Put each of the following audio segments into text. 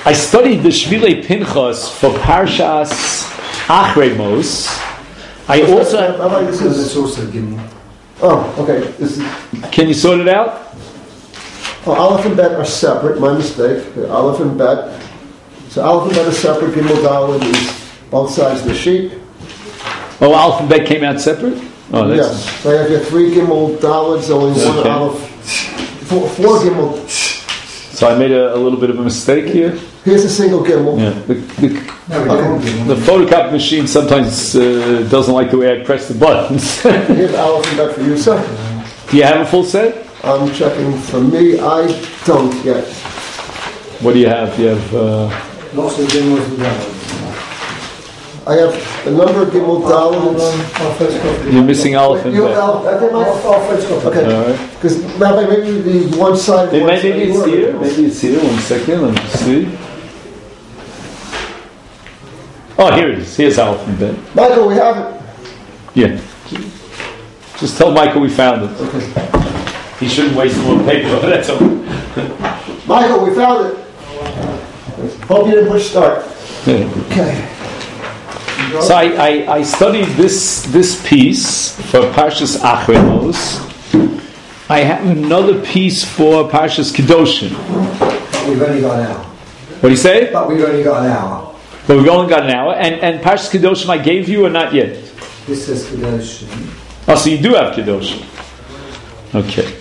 I studied the Shvilei Pinchas for Parshas Achrei Mos. I like this is also Gimel. Oh, okay. Can you sort it out? Well, Aleph and Bet are separate. My mistake. Aleph and Bet. So Aleph and Bet are separate. Gimel Daled is both sides of the sheet. Oh, Aleph and Bet came out separate? Oh, that's yes. So you have 3 Gimel Daleds, only one Aleph. 4 Gimel. So I made a little bit of a mistake here. Here's a single Gimel. Yeah. The photocopy machine sometimes doesn't like the way I press the buttons. Here's Aleph and Bet for you, sir. Do you have a full set? I'm checking for me. I don't yet. What do you have? You have lots of Gimels and Daleds. I have a number of Gimel Daleds. You're missing Aleph and Bet. Okay. Because Rabbi, maybe the one side. Maybe it's here. Maybe it's here. 1 second. Let me see. Oh, here it is. Here's Aleph and Bet. Michael, we have it. Yeah. Just tell Michael we found it. Okay. He shouldn't waste more paper. That's all. Michael, we found it. Hope you didn't push start. Okay. So I studied this piece for Parshas Achrei Mos. I have another piece for Parshas Kedoshim. But we've only got an hour. What do you say? But we've only got an hour. But we've only got an hour. And Parshas Kedoshim I gave you or not yet? This says Kedoshim. Oh, so you do have Kedoshim. Okay.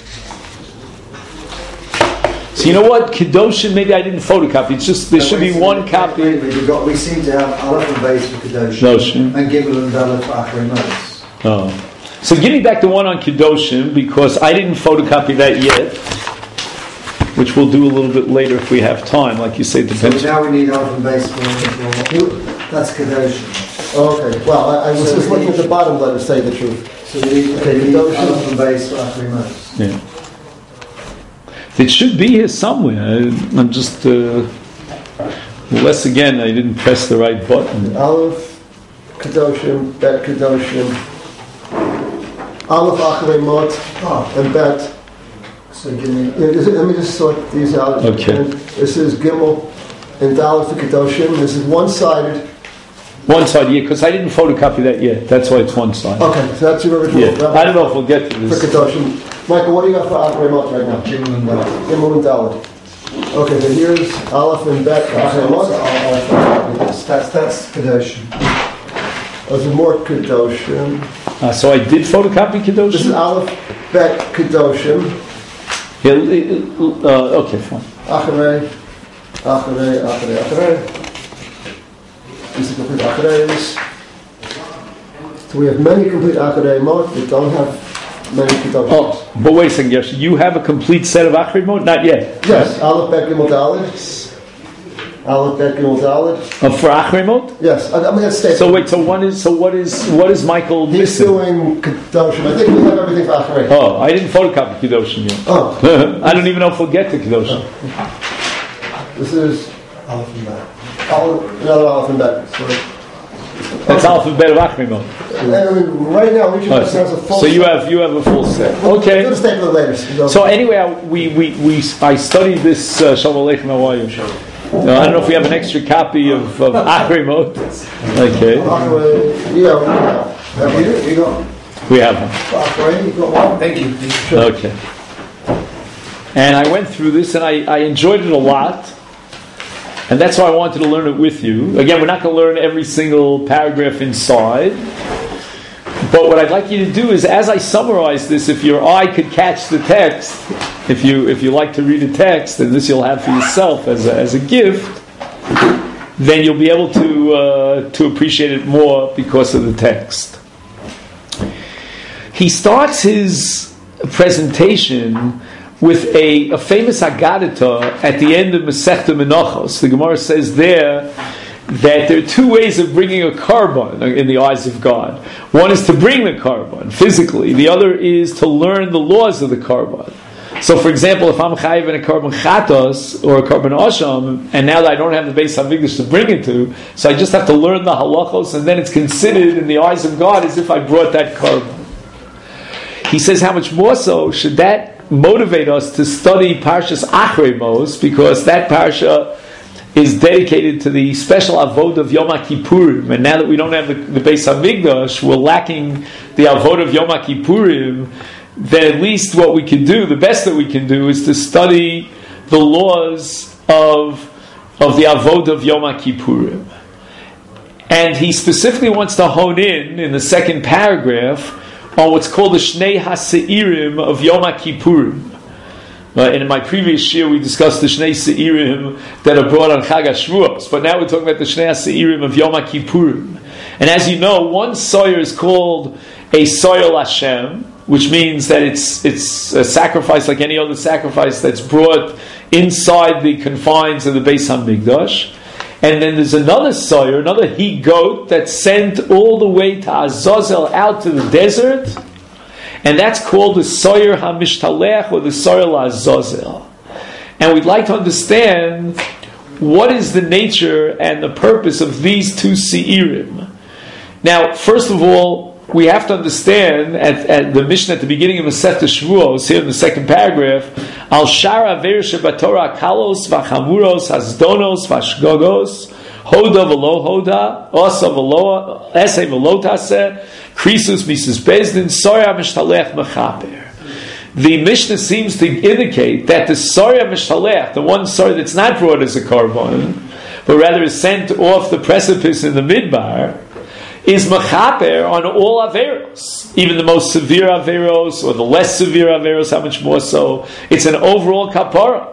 So you know what? Kedoshim, maybe I didn't photocopy. It's just, there should be one copy. We seem to have Aleph and Beis for Kedoshim and Gimel and Dalet for Achrei Mos. Oh. So give me back the one on Kedoshim, because I didn't photocopy that yet, which we'll do a little bit later if we have time. Like you say, it depends. So now we need Aleph and Beis for that's Kedoshim. Okay. Well, I was just looking at the bottom letter, say the truth. So we need Aleph and Beis for Achrei Mos. Yeah. It should be here somewhere. I'm just unless again I didn't press the right button. Aleph Kedoshim, Bet Kedoshim, Aleph Achrei Mot, and Bet. So give me. Let me just sort these out. Okay. And this is Gimel and Dalet for Kedoshim. This is one-sided. One side, yeah, because I didn't photocopy that yet. That's why it's one side. Okay, so that's your original. Yeah. I don't know if we'll get to this. For Kedoshim. Michael, what do you got for Achrei Mot right now? Gimel and Dalet. Gimel and Dalet. Okay, so here's Aleph and Bet Achrei Mot. That's Kedoshim. There's more Kedoshim. So I did photocopy Kedoshim? This is Aleph Bet Kedoshim. Yeah, okay, fine. Achrei. These are complete Achreis. So we have many complete Achrei Mot. We don't have many Kedoshim. Oh, but wait a second, Yoshi. You have a complete set of Achrei Mot? Not yet. Yes, Aleph Bet Gimel Dalet. Aleph Bet Gimel Dalet. For Achrei Mot? Yes, I'm going to stay. So wait, what is Michael He's missing? doing Kedoshim. I think we have everything for Achrei. Oh, I didn't photocopy Kedoshim yet. Oh. I don't even know if we'll get to Kedoshim. This is Aleph and Bet. Another Aleph and Bet. That's alphabet of Achrei Mot. Right now, each of us has a full. So you have a full set. Okay. We'll stay for the later. So anyway, I studied this Shalom Aleichem. How are you? I don't know if we have an extra copy of Achrei Mot. Okay. We have one. Thank you. Okay. And I went through this and I enjoyed it a lot. And that's why I wanted to learn it with you. Again, we're not going to learn every single paragraph inside. But what I'd like you to do is, as I summarize this, if your eye could catch the text, if you like to read a text, and this you'll have for yourself as a gift, then you'll be able to appreciate it more because of the text. He starts his presentation with a famous Haggadah at the end of Masechta Menachos. The Gemara says there that there are two ways of bringing a korban in the eyes of God. One is to bring the korban physically. The other is to learn the laws of the korban. So, for example, if I'm chayiv in a korban chatos or a korban asham, and now that I don't have the Beis Hamikdash to bring it to, so I just have to learn the halachos, and then it's considered in the eyes of God as if I brought that korban. He says, how much more so should that motivate us to study Parshas Achrei Mos, because that parsha is dedicated to the special avodah of Yom Kippurim. And now that we don't have the Beis Hamikdash, we're lacking the avodah of Yom Kippurim, then at least what we can do, the best that we can do, is to study the laws of the avodah of Yom Kippurim. And he specifically wants to hone in the second paragraph, on what's called the Shnei HaSeirim of Yom Kippurim. And in my previous year, we discussed the Shnei Seirim that are brought on Chag HaShavuos. But now we're talking about the Shnei HaSeirim of Yom Kippurim. And as you know, one soyer is called a soyer Lashem, which means that it's a sacrifice like any other sacrifice that's brought inside the confines of the Beis Hamikdash. And then there's another soyer, another he-goat that's sent all the way to Azazel, out to the desert. And that's called the soyer HaMishtalech, or the soyer LaAzazel. And we'd like to understand what is the nature and the purpose of these two seirim. Now, first of all, we have to understand at the Mishnah at the beginning of Masechta Shavuos, here in the second paragraph, Al Shara Aver Shebatorah Kalos Vachamuros Hasdonos Vashgogos Hoda V'lo Hoda Osa V'lo Esei V'lo Taseh Krisus Mises Bezdin Soya Mishtalech Mechaper. The Mishnah seems to indicate that the Soya Mishtalech, the one Soya that's not brought as a korban, but rather is sent off the precipice in the Midbar, is mechaper on all averos, even the most severe averos or the less severe averos. How much more so? It's an overall kapara.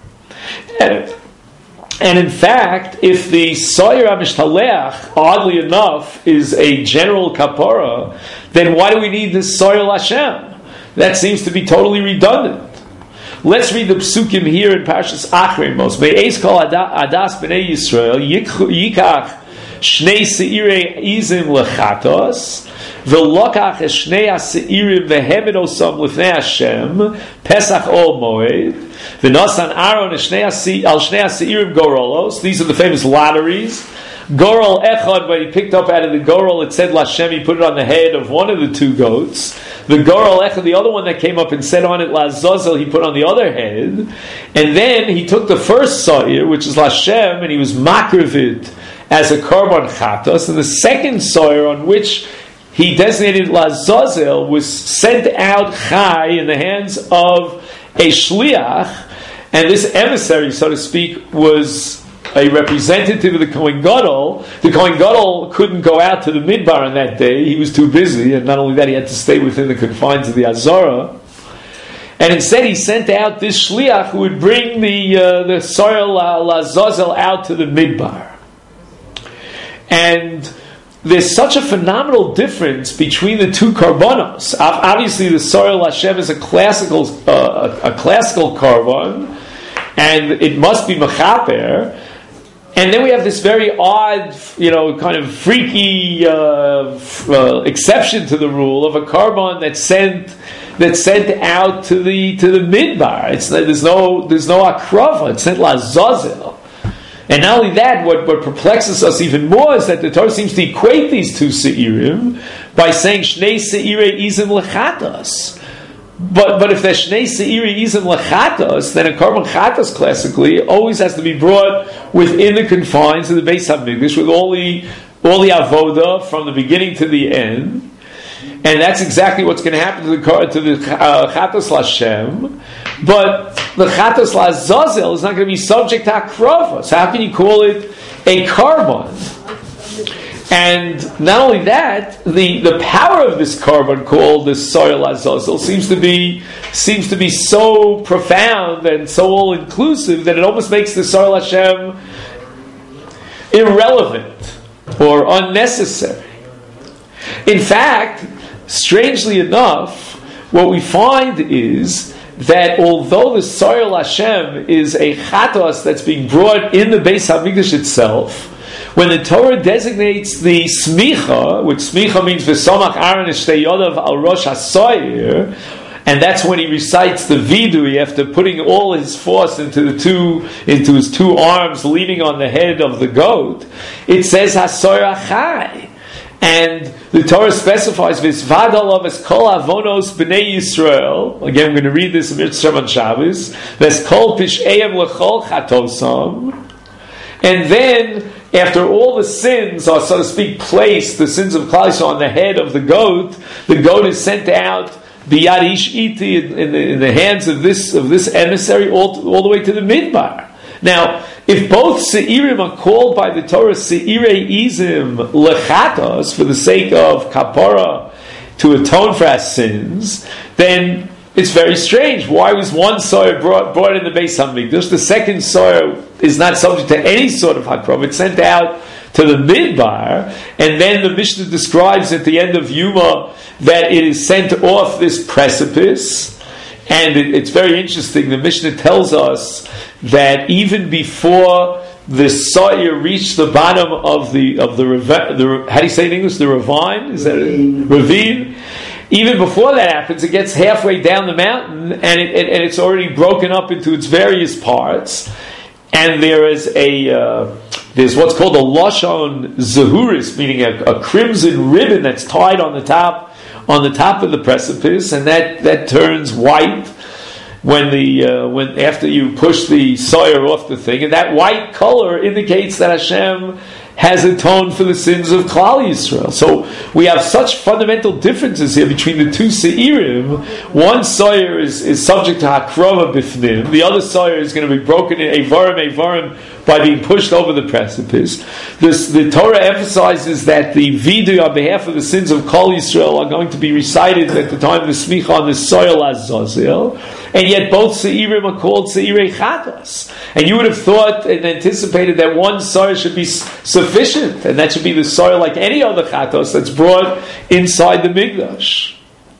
And in fact, if the soyer hamishtalech, oddly enough, is a general kapara, then why do we need this soyer Lashem? That seems to be totally redundant. Let's read the psukim here in Parshas Achrei Mos. Me'ez kol adas b'nei Yisrael yikach Shnei seirei izim lechatos, v'lokach es shnei seirim v'hemed osam l'fnei Hashem Pesach Ol Moed, v'nosan Aaron al shnei seirim gorolos. These are the famous lotteries. Gorol echad, when he picked up out of the gorol, it said Lashem. He put it on the head of one of the two goats. The gorol echad, the other one that came up and said on it Lazazel, he put on the other head. And then he took the first sa'ir, which is Lashem, and he was makrivit as a korban chatos, and the second soyer on which he designated Lazazel was sent out chai in the hands of a shliach, and this emissary, so to speak, was a representative of the Kohen Gadol. The Kohen Gadol couldn't go out to the Midbar on that day; he was too busy, and not only that, he had to stay within the confines of the Azara. And instead, he sent out this shliach who would bring the soyer Lazazel out to the Midbar. And there's such a phenomenal difference between the two karbonos. Obviously, the soyer Lashem is a classical karban, and it must be mechaper. And then we have this very odd, kind of freaky exception to the rule of a karban that's sent out to the midbar. There's no akrava. It's sent Lazazel. And not only that, what perplexes us even more is that the Torah seems to equate these two seirim by saying Shnei seirei izim lechatos. But if there's Shnei seirei izim lechatos, then a korban chatos classically always has to be brought within the confines of the Beis Hamikdash with all the avodah from the beginning to the end. And that's exactly what's going to happen to the Chatos Lashem. But the Chatos Lazazel is not going to be subject to Akrava. So how can you call it a Karban? And not only that, the power of this Karban called the soyer Lazazel seems to be so profound and so all-inclusive that it almost makes the soyer Lashem irrelevant or unnecessary. In fact, strangely enough, what we find is that although the soyer Lashem is a chatos that's being brought in the Beis Hamikdash itself, when the Torah designates the smicha, which smicha means v'samach Aaron eshtei yodav al rosh hasoyer, and that's when he recites the vidui after putting all his force into his two arms, leaning on the head of the goat. It says hasoyer achai. And the Torah specifies V'zvad alav es kol avonos b'nei Yisrael. Again, I'm going to read this in Mitzvah on Shabbos. V'es kol pish'eim l'chol chatosam. And then, after all the sins are, so to speak, placed, the sins of Klal Yisrael on the head of the goat is sent out biyad ish iti in the hands of this emissary all the way to the midbar. Now, if both seirim are called by the Torah seirei izim lechatos for the sake of kapara to atone for our sins, then it's very strange. Why was one soyer brought in the Beis Hamikdash? The second soyer is not subject to any sort of hakrov. It's sent out to the midbar, and then the Mishnah describes at the end of Yuma that it is sent off this precipice. And it's very interesting. The Mishnah tells us that even before the soyer reached the bottom of the how do you say in English? The ravine? Is that ravine? Even before that happens, it gets halfway down the mountain, and it's already broken up into its various parts. And there is there's what's called a lashon zahuris, meaning a crimson ribbon that's tied on the top of the precipice, and that turns white when after you push the soyer off the thing, and that white color indicates that Hashem has atoned for the sins of Klal Yisrael. So we have such fundamental differences here between the two seirim. One soyer is subject to hakrova bifnim. The other soyer is going to be broken in avarim by being pushed over the precipice. The Torah emphasizes that the vidu on behalf of the sins of Klal Yisrael are going to be recited at the time of the smicha on the soil azazel. And yet both seirim are called seirei chatos. And you would have thought and anticipated that one soil should be sufficient, and that should be the soil like any other chatos that's brought inside the mikdash.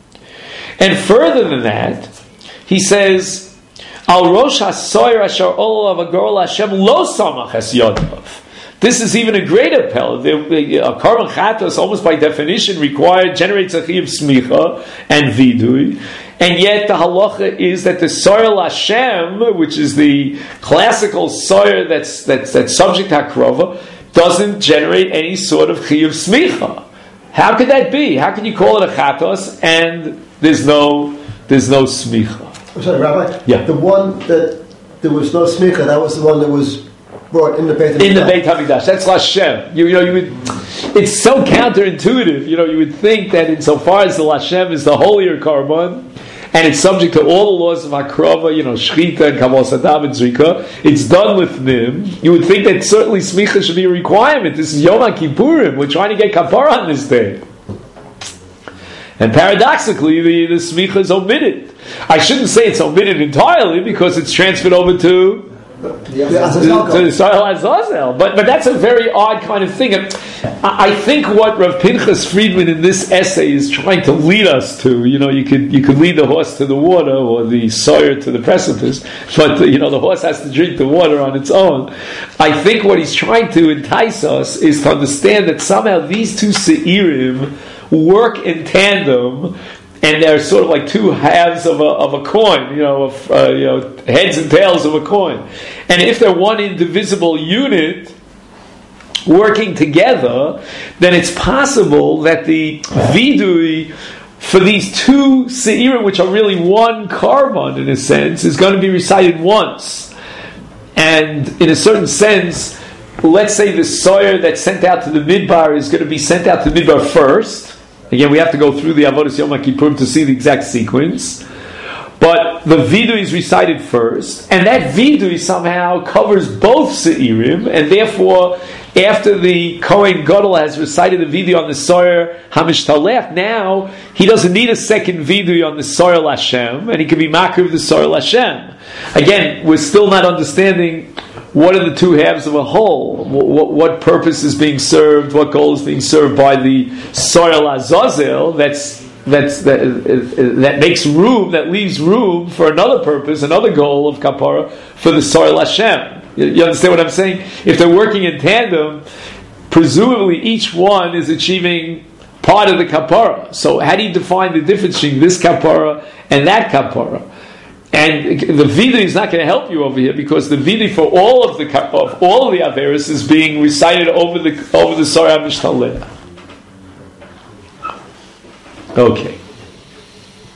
And further than that, he says, Al rosh hasoyer asher olav agorol Hashem lo samach es yodav. This is even a greater pel. A korban chatos, almost by definition, generates a chiyuv smicha and vidui. And yet the halacha is that the soyer Hashem, which is the classical soyer that's subject to hakrova, doesn't generate any sort of chiyuv smicha. How could that be? How can you call it a chatos and there's no smicha? I'm sorry, Rabbi. Yeah. The one that there was no smicha, that was the one that was brought in the Beit Hamikdash. In the Beit Hamikdash. That's Lashem. You would. It's so counterintuitive. You would think that insofar as the Lashem is the holier korban, and it's subject to all the laws of Hakrova, Shchita and Kabbalah Sadam and Zrika, it's done with Nim. You would think that certainly Smicha should be a requirement. This is Yom HaKippurim. We're trying to get Kapara on this day. And paradoxically, the Smicha is omitted. I shouldn't say it's omitted entirely because it's transferred over to the soil Azazel. But that's a very odd kind of thing. I think what Rav Pinchas Friedman in this essay is trying to lead us to, you could lead the horse to the water or the sawyer to the precipice, but the horse has to drink the water on its own. I think what he's trying to entice us is to understand that somehow these two seirim work in tandem, and they're sort of like two halves of a coin, heads and tails of a coin. And if they're one indivisible unit working together, then it's possible that the vidui for these two seirim, which are really one korban in a sense, is going to be recited once. And in a certain sense, let's say the soyer that's sent out to the midbar is going to be sent out to the midbar first. Again, we have to go through the Avodas Yom HaKippurim to see the exact sequence. But the vidui is recited first, and that vidui somehow covers both seirim, and therefore, after the Kohen Gadol has recited the vidui on the soyer Hamishtalech, now he doesn't need a second vidui on the soyer Lashem, and he can be makriv the soyer Lashem. Again, we're still not understanding what are the two halves of a whole? What purpose is being served? What goal is being served by the soil azazel? That makes room, that leaves room for another purpose, another goal of kapara for the soil Hashem. You understand what I'm saying? If they're working in tandem, presumably each one is achieving part of the kapara. So how do you define the difference between this kapara and that kapara? And the vidui is not going to help you over here because the vidui for all of the averis is being recited over the Sorah Mishtaleh. Okay.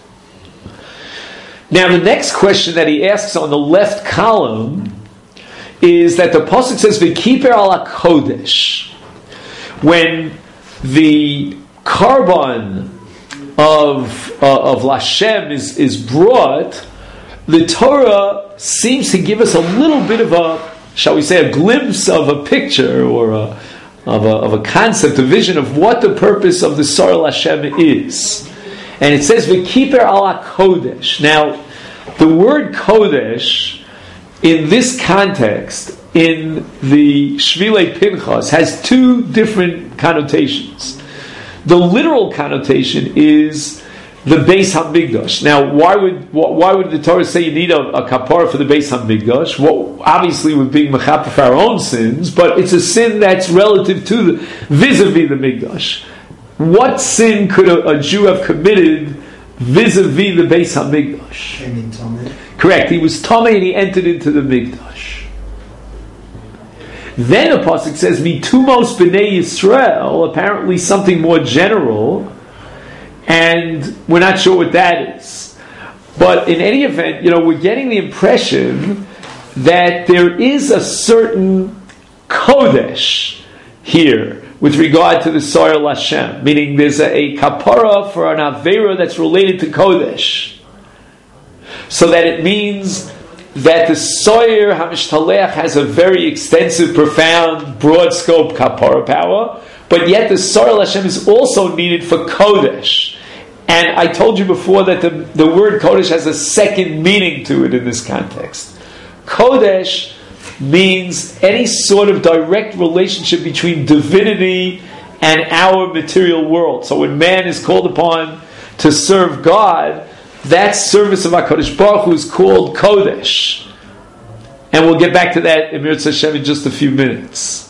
Now the next question that he asks on the left column is that the pasuk says v'kiper ala kodesh. When the carbon of Lashem is brought, the Torah seems to give us a little bit of a, shall we say, a glimpse of a picture or of a concept, a vision of what the purpose of the Sar Lashem is. And it says v'kiper ala kodesh. Now, the word kodesh in this context, in the Shvilei Pinchas, has two different connotations. The literal connotation is the Beis Hamikdash. Now, why would the Torah say you need a kapara for the Beis Hamikdash? Well, obviously we're being mechaper for our own sins, but it's a sin that's relative to vis-a-vis the Mikdash. What sin could a Jew have committed vis-a-vis the Beis Hamikdash? Correct. He was tamei and he entered into the Mikdash. Then the pasuk says, "Mitumos b'nei Yisrael," apparently something more general, and we're not sure what that is. But in any event, we're getting the impression that there is a certain kodesh here with regard to the Soyer Lashem, meaning there's a kapara for an avera that's related to kodesh. So that it means that the Soyer HaMishtalech has a very extensive, profound, broad scope kapara power, but yet the Soyer Lashem is also needed for kodesh. And I told you before that the word kodesh has a second meaning to it in this context. Kodesh means any sort of direct relationship between divinity and our material world. So when man is called upon to serve God, that service of HaKadosh Baruch Hu is called Kodesh. And we'll get back to that in Mirz Hashem in just a few minutes.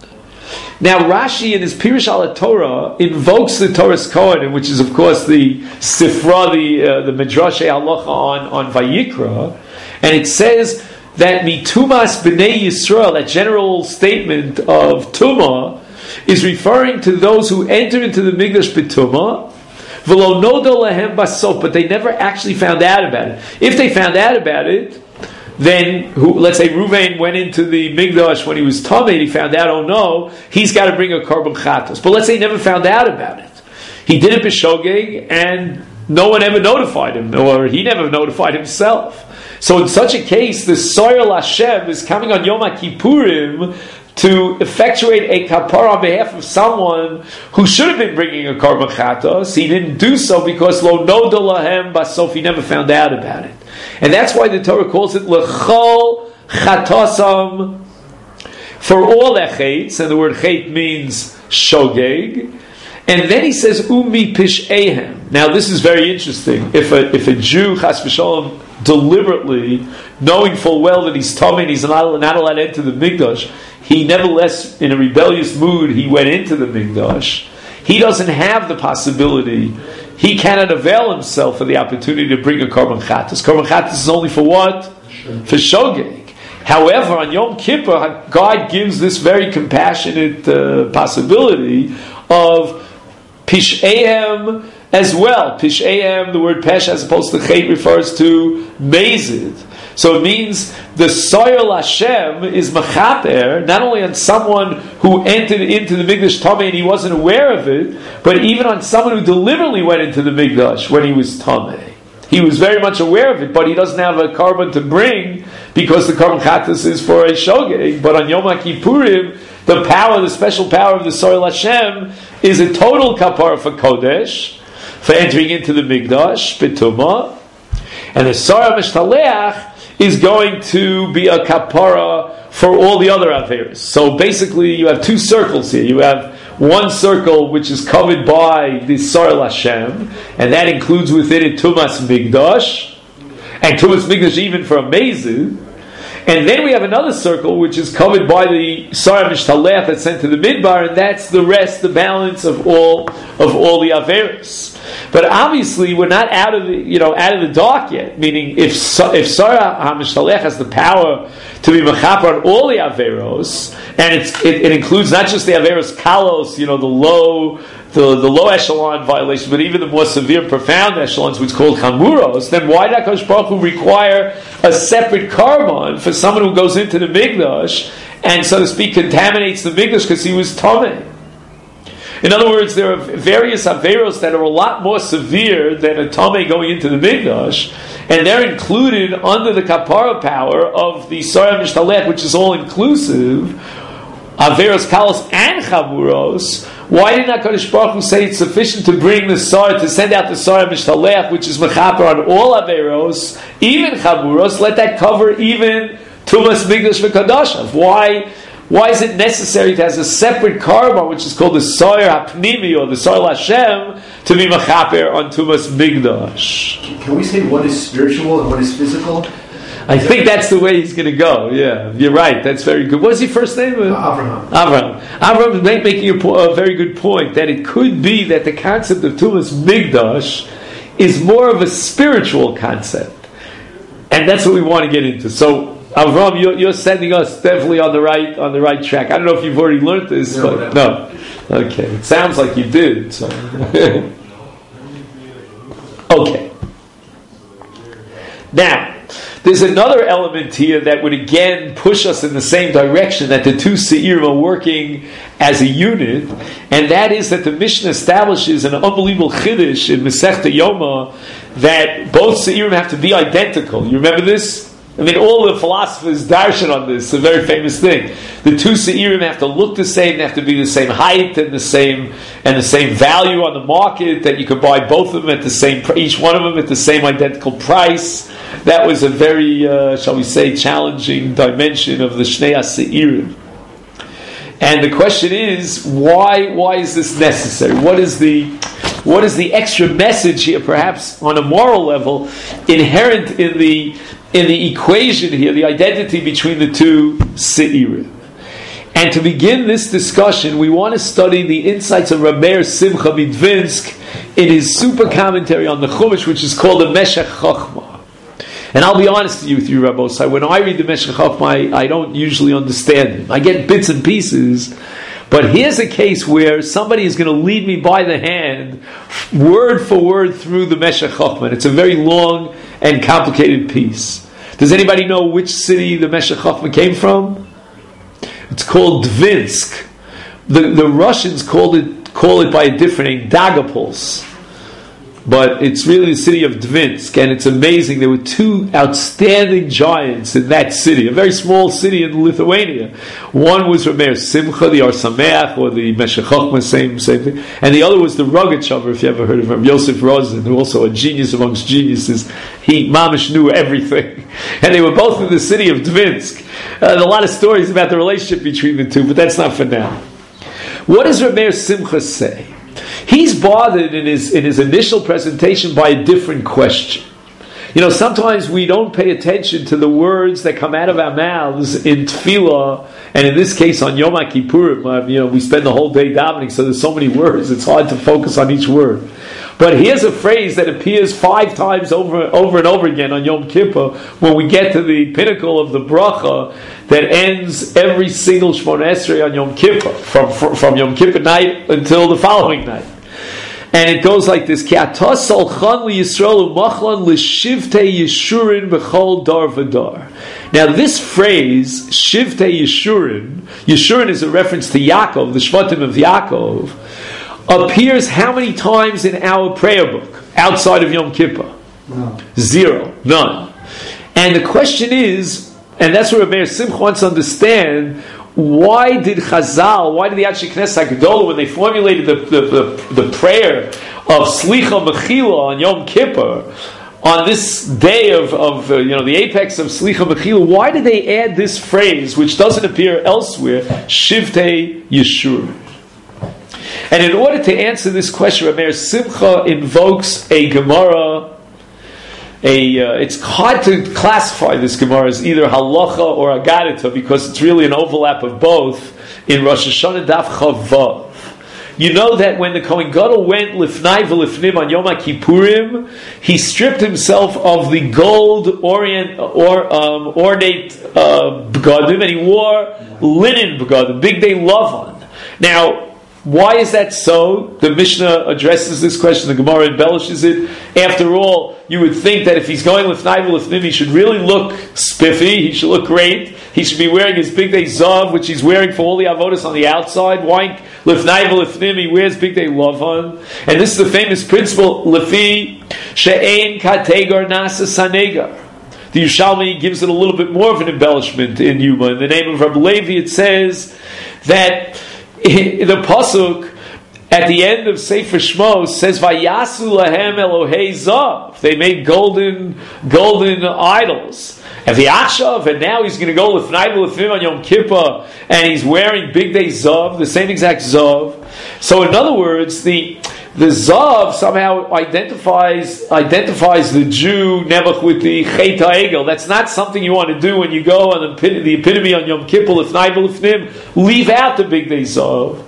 Now Rashi in his Pirush al Torah invokes the Torah's Kohanim, which is of course the Sifra, the Midrash Halacha on Vayikra, and it says that mitumas b'nei Yisrael, that general statement of Tumah, is referring to those who enter into the Mikdash b'Tumah, v'lo noda lahem basof, but they never actually found out about it. If they found out about it, then, let's say Ruvain went into the Mikdash when he was Tamei, he found out, oh no, he's got to bring a Korban Chatos. But let's say he never found out about it. He did it b'Shogeg, and no one ever notified him, or he never notified himself. So in such a case, the Soyer Lashem is coming on Yom HaKippurim to effectuate a kapara on behalf of someone who should have been bringing a Korban Chatos. He didn't do so because lo noda lahem basof, he never found out about it. And that's why the Torah calls it lechol chatosam, for all their chates, and the word chait means shogeg. And then he says umi pishehem. Now this is very interesting. If a Jew chas v'shalom deliberately, knowing full well that he's tamei and he's not allowed to enter the Mikdash, he nevertheless, in a rebellious mood, he went into the Mikdash. He doesn't have the possibility. He cannot avail himself of the opportunity to bring a Korban Chatos. Korban Chatos is only for what? For Shogeg. However, on Yom Kippur, God gives this very compassionate possibility of Pishehem as well. Pishehem, the word Pesh as opposed to Chet refers to Mezid. So it means the Soyer Lashem is Mechaper, not only on someone who entered into the Mikdash Tamei and he wasn't aware of it, but even on someone who deliberately went into the Mikdash when he was Tamei. He was very much aware of it, but he doesn't have a Korban to bring because the Korban Chatos is for a Shogeg. But on Yom HaKippurim, the power, the special power of the Soyer Lashem is a total kapara for Kodesh, for entering into the Mikdash, B'Tumah. And the Soyer Mishtaleach is going to be a kapara for all the other averos. So basically you have two circles here. You have one circle which is covered by the Soyer Lashem, and that includes within it Tumas Mikdash, and Tumas Mikdash even for a Mezid. And then we have another circle which is covered by the Soyer Mishtaleach that's sent to the Midbar, and that's the rest, the balance of all the averos. But obviously, we're not out of the dark yet. Meaning, if Sarah HaMishtalech has the power to be mechaper on all the averos, and it includes not just the averos kalos, the low echelon violations, but even the more severe, profound echelons, which is called chamuros, then why did HaKadosh Baruch Hu require a separate carbon for someone who goes into the Mikdash and, so to speak, contaminates the Mikdash because he was tamei? In other words, there are various averos that are a lot more severe than a tamei going into the Mikdash, and they're included under the kapara power of the Sarah Mishtalech, which is all inclusive, averos kalos and chamuros. Why did not HaKadosh Baruch Hu say it's sufficient to bring the Sarah, to send out the Sarah Mishtalech, which is mechaper on all averos, even chamuros? Let that cover even tumas Mikdash v'kadashav. Why is it necessary to have a separate carbon, which is called the Soyer HaPnimi, or the Soyer Hashem, to be mechaper on Tumas Mikdash? Can we say one is spiritual and one is physical? I think that's the way he's going to go. Yeah, you're right. That's very good. What's your first name? Avraham. Avraham is making a very good point, that it could be that the concept of Tumas Mikdash is more of a spiritual concept. And that's what we want to get into. So, Avram, you're sending us definitely on the right track. I don't know if you've already learned this, but no. Okay, it sounds like you did. So. Okay. Now, there's another element here that would again push us in the same direction, that the two Seirim are working as a unit, and that is that the Mishnah establishes an unbelievable chiddush in Masechta Yoma that both Seirim have to be identical. You remember this? I mean, all the philosophers darshan on this. It's a very famous thing. The two Seirim have to look the same, they have to be the same height and the same value on the market, that you could buy both of them at the same, each one of them at the same identical price. That was a very, shall we say, challenging dimension of the Shnei HaSeirim. And the question is, why is this necessary? What is the extra message here, perhaps on a moral level, inherent in the equation here, the identity between the two Seirim? And to begin this discussion, we want to study the insights of Reb Meir Simcha Midvinsk in his super commentary on the Chumash, which is called the Meshech Chochmah. And I'll be honest with you, Rabbi Osai, when I read the Meshech Chochmah, I don't usually understand him. I get bits and pieces, but here's a case where somebody is going to lead me by the hand, word for word, through the Meshech Chochmah. It's a very long and complicated piece. Does anybody know which city the Meshech Chochmah came from? It's called Dvinsk. The Russians call it by a different name, Dagopolsk. But it's really the city of Dvinsk, and it's amazing. There were two outstanding giants in that city, a very small city in Lithuania. One was Reb Meir Simcha, the Or Sameach, or the Meshech Chochmah, same thing. And the other was the Rogachover, if you ever heard of him, Yosef Rosen, who also a genius amongst geniuses. He, mamish, knew everything. And they were both in the city of Dvinsk. A lot of stories about the relationship between the two, but that's not for now. What does Reb Meir Simcha say? He's bothered in his initial presentation by a different question. Sometimes we don't pay attention to the words that come out of our mouths in tefillah, and in this case on Yom HaKippurim. We spend the whole day davening, so there's so many words, it's hard to focus on each word. But here's a phrase that appears 5 times over and over again on Yom Kippur, when we get to the pinnacle of the bracha that ends every single Shmona Esrei on Yom Kippur, from Yom Kippur night until the following night. And it goes like this: Ki atah salchan liYisrael u'machlan l'shivtei Yeshurin b'chol dar v'dar. Now this phrase, Shivtei Yeshurin is a reference to Yaakov, the Shvatim of Yaakov, appears how many times in our prayer book outside of Yom Kippur? No. 0. None. And the question is, and that's what Reb Meir Simcha wants to understand, why did the Anshe Knesset HaGedolah, when they formulated the prayer of Slicha Mechila on Yom Kippur, on this day of the apex of Slicha Mechila, why did they add this phrase, which doesn't appear elsewhere, Shivtei Yeshur? And in order to answer this question, Reb Meir Simcha invokes a Gemara. It's hard to classify this Gemara as either halacha or agadita, because it's really an overlap of both in Rosh Hashanah Daf Chavav. you know that when the Kohen Gadol went lifnai v'lifnim on Yom HaKippurim, he stripped himself of the gold ornate begadim, and he wore linen begadim, big day lavan. Now, why is that so? The Mishnah addresses this question. The Gemara embellishes it. After all, you would think that if he's going lifnai v'lifnim, he should really look spiffy. He should look great. He should be wearing his big day zav, which he's wearing for all the avodas on the outside. Why lifnai v'lifnim? He wears big day lavan. And this is the famous principle: lefi she'ein kategar nasa sanegar. The Yerushalmi gives it a little bit more of an embellishment in Yuma. In the name of Rabbi Levi, it says that in the pasuk at the end of Sefer Shmos says Vayasu lahem Elohei zav. They made golden idols. And the Akshav, and now he's going to go lifnai v'lifnim on Yom Kippur, and he's wearing big day zav, the same exact zav. So in other words, the zav somehow identifies the Jew Nebuch with the Chet HaEgel. That's not something you want to do when you go on the epitome on Yom Kippur, lifnai v'lifnim. Leave out the big day zav.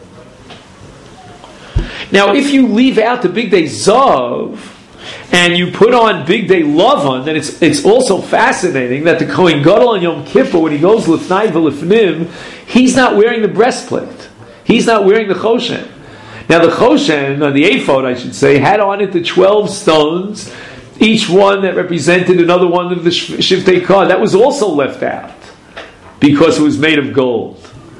Now, if you leave out the big day zav and you put on big day lavan, then it's also fascinating that the Kohen Gadol on Yom Kippur, when he goes lifnai v'lifnim, he's not wearing the breastplate. He's not wearing the choshen. Now the choshen, on the ephod I should say, had on it the 12 stones, each one that represented another one of the shiftei kah. That was also left out because it was made of gold.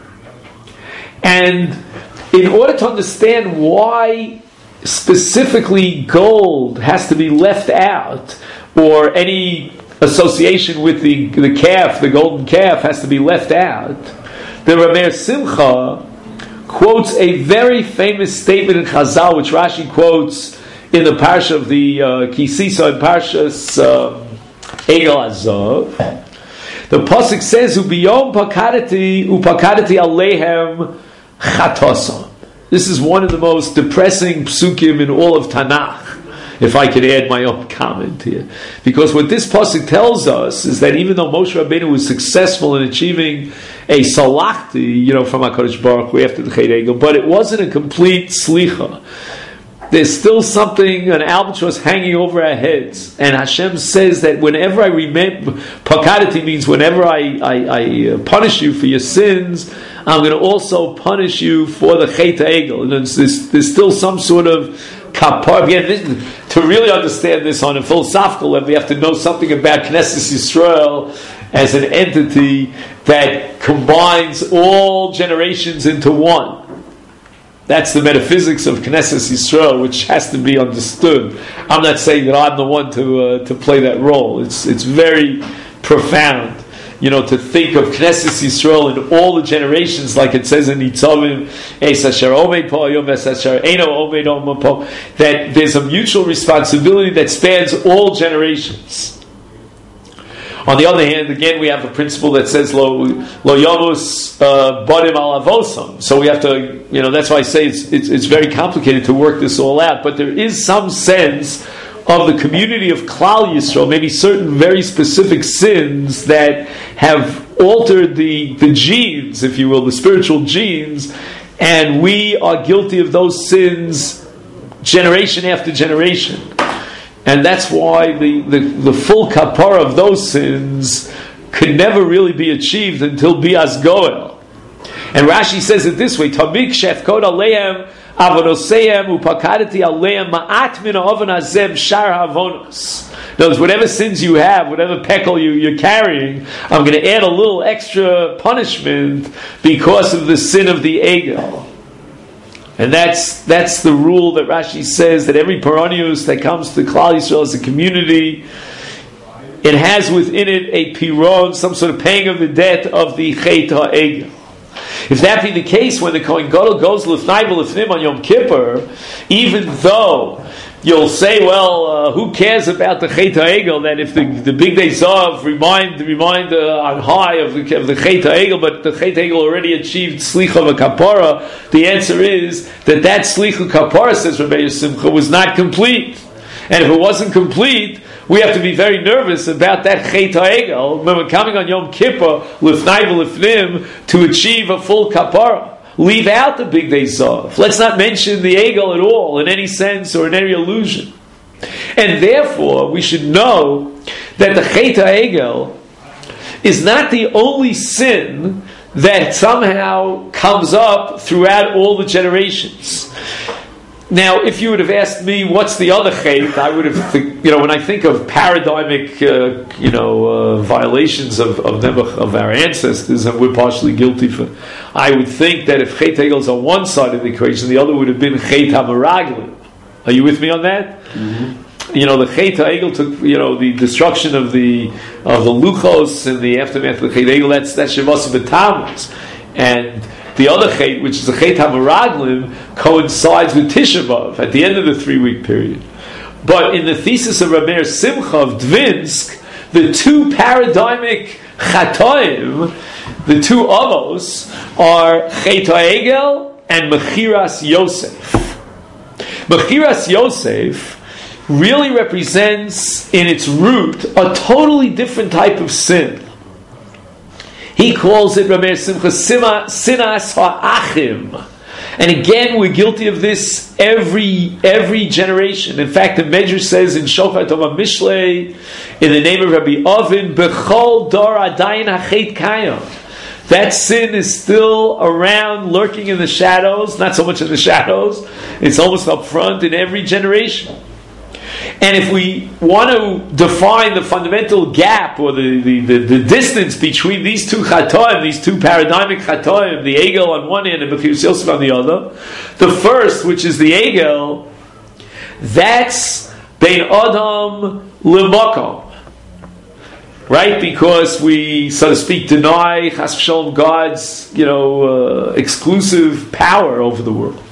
And in order to understand why specifically gold has to be left out, or any association with the calf, the golden calf, has to be left out, the Rameir Simcha quotes a very famous statement in Chazal, which Rashi quotes in the parsha of the Kisisa, in Parshas Egel Azav. The pasuk says, "Ubiyom pakadati upakadati alehem chatosam." This is one of the most depressing psukim in all of Tanakh, if I could add my own comment here. Because what this pasuk tells us is that even though Moshe Rabbeinu was successful in achieving a salachti, from HaKadosh Baruch Hu after the Chet Egel, but it wasn't a complete slicha. There's still something, an albatross hanging over our heads. And Hashem says that whenever I remember, pakadati means whenever I punish you for your sins, I'm going to also punish you for the Chet HaEgel. And there's still some sort of kapar. Again, to really understand this on a philosophical level, we have to know something about Knesset Yisrael as an entity that combines all generations into one. That's the metaphysics of Knesset Yisrael, which has to be understood. I'm not saying that I'm the one to play that role. It's very profound, to think of Knesset Yisrael in all the generations, like it says in Nitzavim, that there's a mutual responsibility that spans all generations. On the other hand, again, we have a principle that says lo yamus badim al avosam. So we have to, that's why I say it's very complicated to work this all out. But there is some sense of the community of Klal Yisrael, maybe certain very specific sins that have altered the genes, if you will, the spiritual genes, and we are guilty of those sins generation after generation. And that's why the full kapara of those sins could never really be achieved until Bias Goel. And Rashi says it this way: Tamik shefkod aleim avonoseim upakadati aleim ma'at min ha'oven hazeh shar ha'avonos. In other words, whatever sins you have, whatever pekel you're carrying, I'm going to add a little extra punishment because of the sin of the egel. And that's the rule that Rashi says, that every Paranius that comes to Klal Yisrael as a community, it has within it a piron, some sort of paying of the debt of the Chet HaEgel. If that be the case, when the Kohen Gadol goes lifnai v'lifnim on Yom Kippur, even though you'll say, well, who cares about the Chet HaEgel, that if the big day Zav remind on high of the Chet HaEgel, but the Chet HaEgel already achieved Slicha v'Kapara, the answer is that Slicha Kapara, says Rabbi Simcha, was not complete. And if it wasn't complete, we have to be very nervous about that Chet HaEgel when we're coming on Yom Kippur, Lifnai v'Lifnim, to achieve a full Kapara. leave out the Big Day Zav. Let's not mention the Egel at all in any sense or in any allusion. And therefore, we should know that the Chet HaEgel is not the only sin that somehow comes up throughout all the generations. Now, if you would have asked me what's the other Chet, I would have, when I think of paradigmic, violations of our ancestors, and we're partially guilty for, I would think that if Chet HaEgel is on one side of the equation, the other would have been Chet HaMeraglim. Are you with me on that? Mm-hmm. The Chet HaEgel took, the destruction of the Luchos and the aftermath of the Chet HaEgel, that's Shavos B'Tammuz. And the other Chet, which is the Chet HaMeraglim, coincides with Tisha B'Av at the end of the 3-week period. But in the thesis of Rameir Simcha of Dvinsk, the two paradigmic Chatoim, the two Avos, are Chet HaEgel and Mechiras Yosef. Mechiras Yosef really represents in its root a totally different type of sin. He calls it Rameir Simcha Sinas Ha'achim. And again, we're guilty of this every generation. In fact, the Medrash says in Shofar Tova Mishlei, in the name of Rabbi Ovin, Bechol Dor Adayin Hachet Kayam. That sin is still around, lurking in the shadows, not so much in the shadows, it's almost up front in every generation. And if we want to define the fundamental gap or the distance between these two chatoim, these two paradigmic chatoim, the Egel on one hand and Mechiras Yosef on the other, the first, which is the Egel, that's Bein Adam L'Makom. Right? Because we, so to speak, deny Chas v'Shalom God's, exclusive power over the world.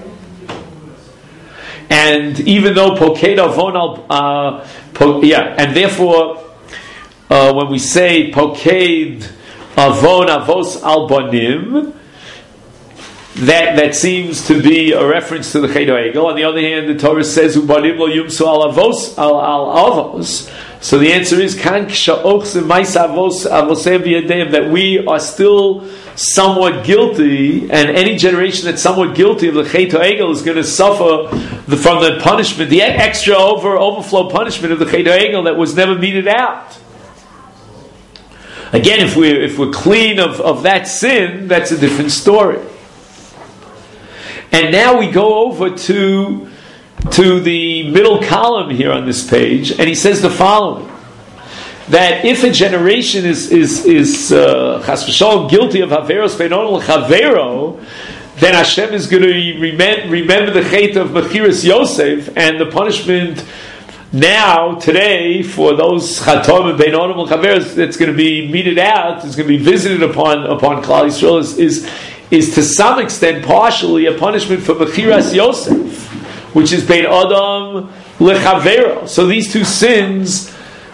And even though Poked Avon and therefore, when we say Poked Avon Avos Al Banim, that seems to be a reference to the Chet HaEgel. On the other hand, the Torah says Ubanim Lo Yumsu Al Avos Al Avos. So the answer is Kan Ksha'ochs Ma'isa Avos Avosem V'Yadeim, that we are still somewhat guilty, and any generation that's somewhat guilty of the Chet HaEgel is going to suffer from the punishment, the extra overflow punishment of the Chet HaEgel that was never meted out. Again, if we're clean of that sin, that's a different story. And now we go over to the middle column here on this page, and he says the following: that if a generation is chas v'shalom guilty of haveros beinon l'chavero, then Hashem is going to remember the chet of Mechiras Yosef, and the punishment now, today, for those chatom and beinon l'chaveros that's going to be meted out, is going to be visited upon Klal Yisrael, is to some extent, partially, a punishment for Mechiras Yosef, which is Bein Adam L'Chavero. So these two sins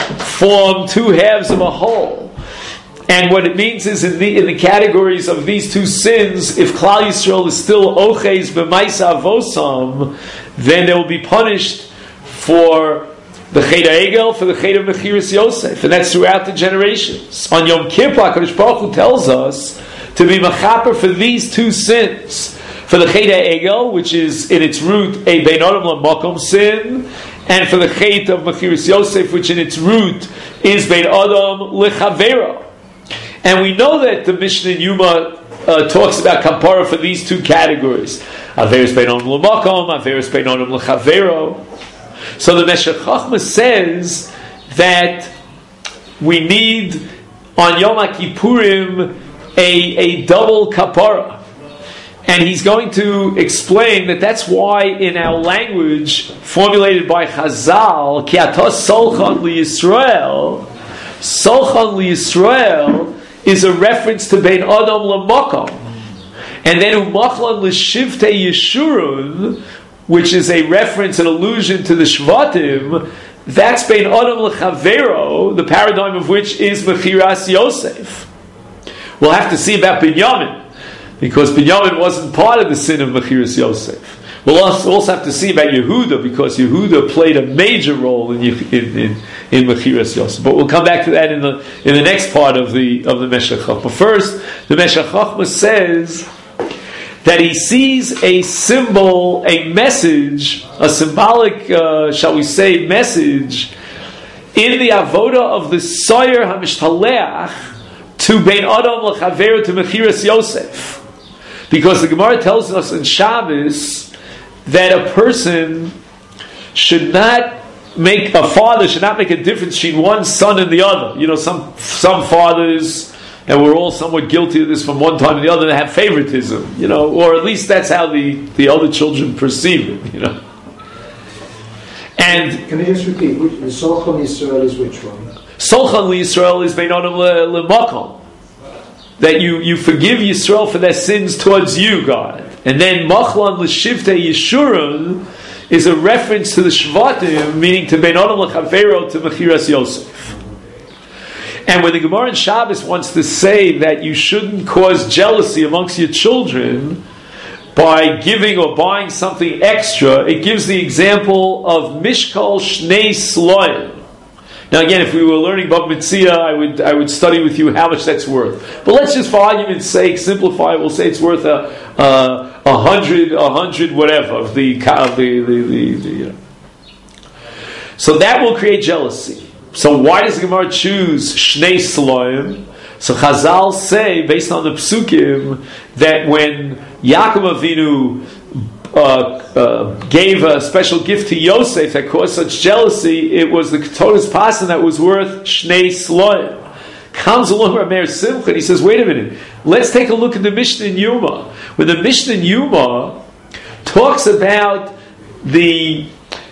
form two halves of a whole. And what it means is in the categories of these two sins, if Klal Yisrael is still Oches B'Maisa Avosam, then they will be punished for the Chet HaEgel, for the Chet of Mechiras Yosef. And that's throughout the generations. On Yom Kippur, HaKadosh Baruch Hu tells us to be mechaper for these two sins. For the Chet HaEgel, which is in its root a Bein Adam L'Makom sin, and for the Chet of Mechiras Yosef, which in its root is Bein Adam L'Chavero. And we know that the Mishnah in Yuma talks about kapara for these two categories: Averos Bein Adam L'Makom, Averos Bein Adam L'Chavero. So the Meshech Chochmah says that we need on Yom HaKippurim a double kapara. And he's going to explain that that's why in our language formulated by Chazal, Ki atos solchan liyisrael, solchan liyisrael is a reference to Bein Adam L'Makom. And then Umachlan L'Shivtei Yeshurun, which is a reference, an allusion to the Shvatim, that's Bein Adam L'Chavero, the paradigm of which is Mechiras Yosef. We'll have to see about Binyamin, because Binyamin wasn't part of the sin of Mechiras Yosef. We'll also have to see about Yehuda, because Yehuda played a major role in Mechiras Yosef. But we'll come back to that in the next part of the Meshech Chochmah. But first, the Meshech Chochmah says that he sees a symbol, a message, a symbolic, shall we say, message in the avoda of the Soyer HaMishtaleach to Bein Adam L'Chaveru to Mechiras Yosef. Because the Gemara tells us in Shabbos that a person should not make, a father should not make a difference between one son and the other. You know, some fathers, and we're all somewhat guilty of this from one time to the other, they have favoritism, you know, or at least that's how the other children perceive it, you know. And can you just repeat, the Solchan Yisrael is which one? Solchan Yisrael is Bein Adam L'Makom. That you forgive Yisrael for their sins towards you, God. And then Machlan L'Shivtei Yeshurun is a reference to the Shvatim, meaning to Bein Adam L'Chaveru to Mechiras Yosef. And when the Gemara in Shabbos wants to say that you shouldn't cause jealousy amongst your children by giving or buying something extra, it gives the example of Mishkal Shnei Sloim. Now again, if we were learning Bava Metzia, I would study with you how much that's worth. But let's just, for argument's sake, simplify. We'll say it's worth a hundred, whatever. So that will create jealousy. So why does the Gemara choose Shnei Sloim? So Chazal say, based on the Psukim, that when Yaakov Avinu gave a special gift to Yosef that caused such jealousy, it was the Ketonis Pasan that was worth Shnei Sloim. Comes along Rameir Simcha and he says, wait a minute, let's take a look at the Mishnah in Yuma. When the Mishnah in Yuma talks about the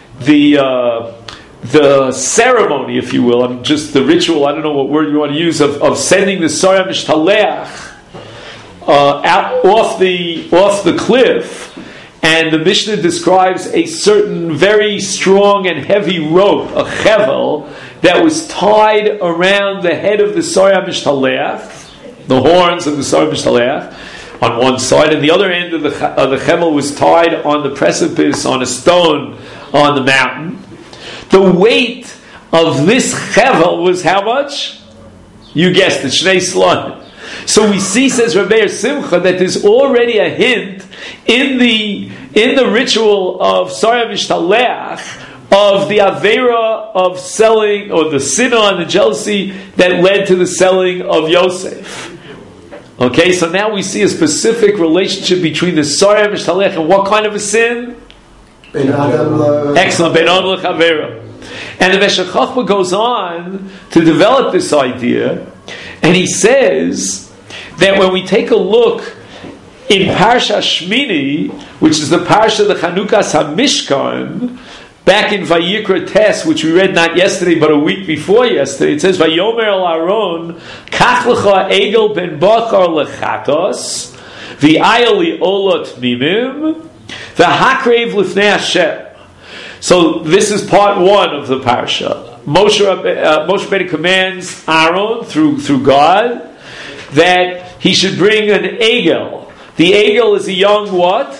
ceremony, if you will, just the ritual, I don't know what word you want to use, of sending the Soyer Mishtaleach out off the cliff, and the Mishnah describes a certain very strong and heavy rope, a chevel, that was tied around the head of the Soyer Mishtaleach, the horns of the Soyer Mishtaleach, on one side, and the other end of the chevel was tied on the precipice, on a stone on the mountain. The weight of this chevel was how much? You guessed it, Shnei Sloim. So we see, says Rameir Simcha, that there's already a hint in the ritual of Soyer Mishtaleach of the Avera of selling, or the sinner and the jealousy that led to the selling of Yosef. Okay, so now we see a specific relationship between the Soyer Mishtaleach and what kind of a sin? Excellent, Bein Adam L'Chaveru. And the Meshech Chochmah goes on to develop this idea, and he says that when we take a look in Parsha Shmini, which is the Parsha, the Chanukas HaMishkan, back in Vayikra Tes, which we read not yesterday but a week before yesterday, it says, Vayomer el Aaron, Kach lecha egel ben bachar lechatos, v'ayel li olot mimim, v'hakrev lifnei Hashem. So this is part one of the parsha. Moshe Rabbeinu commands Aaron through God that he should bring an egel. The egel is a young what?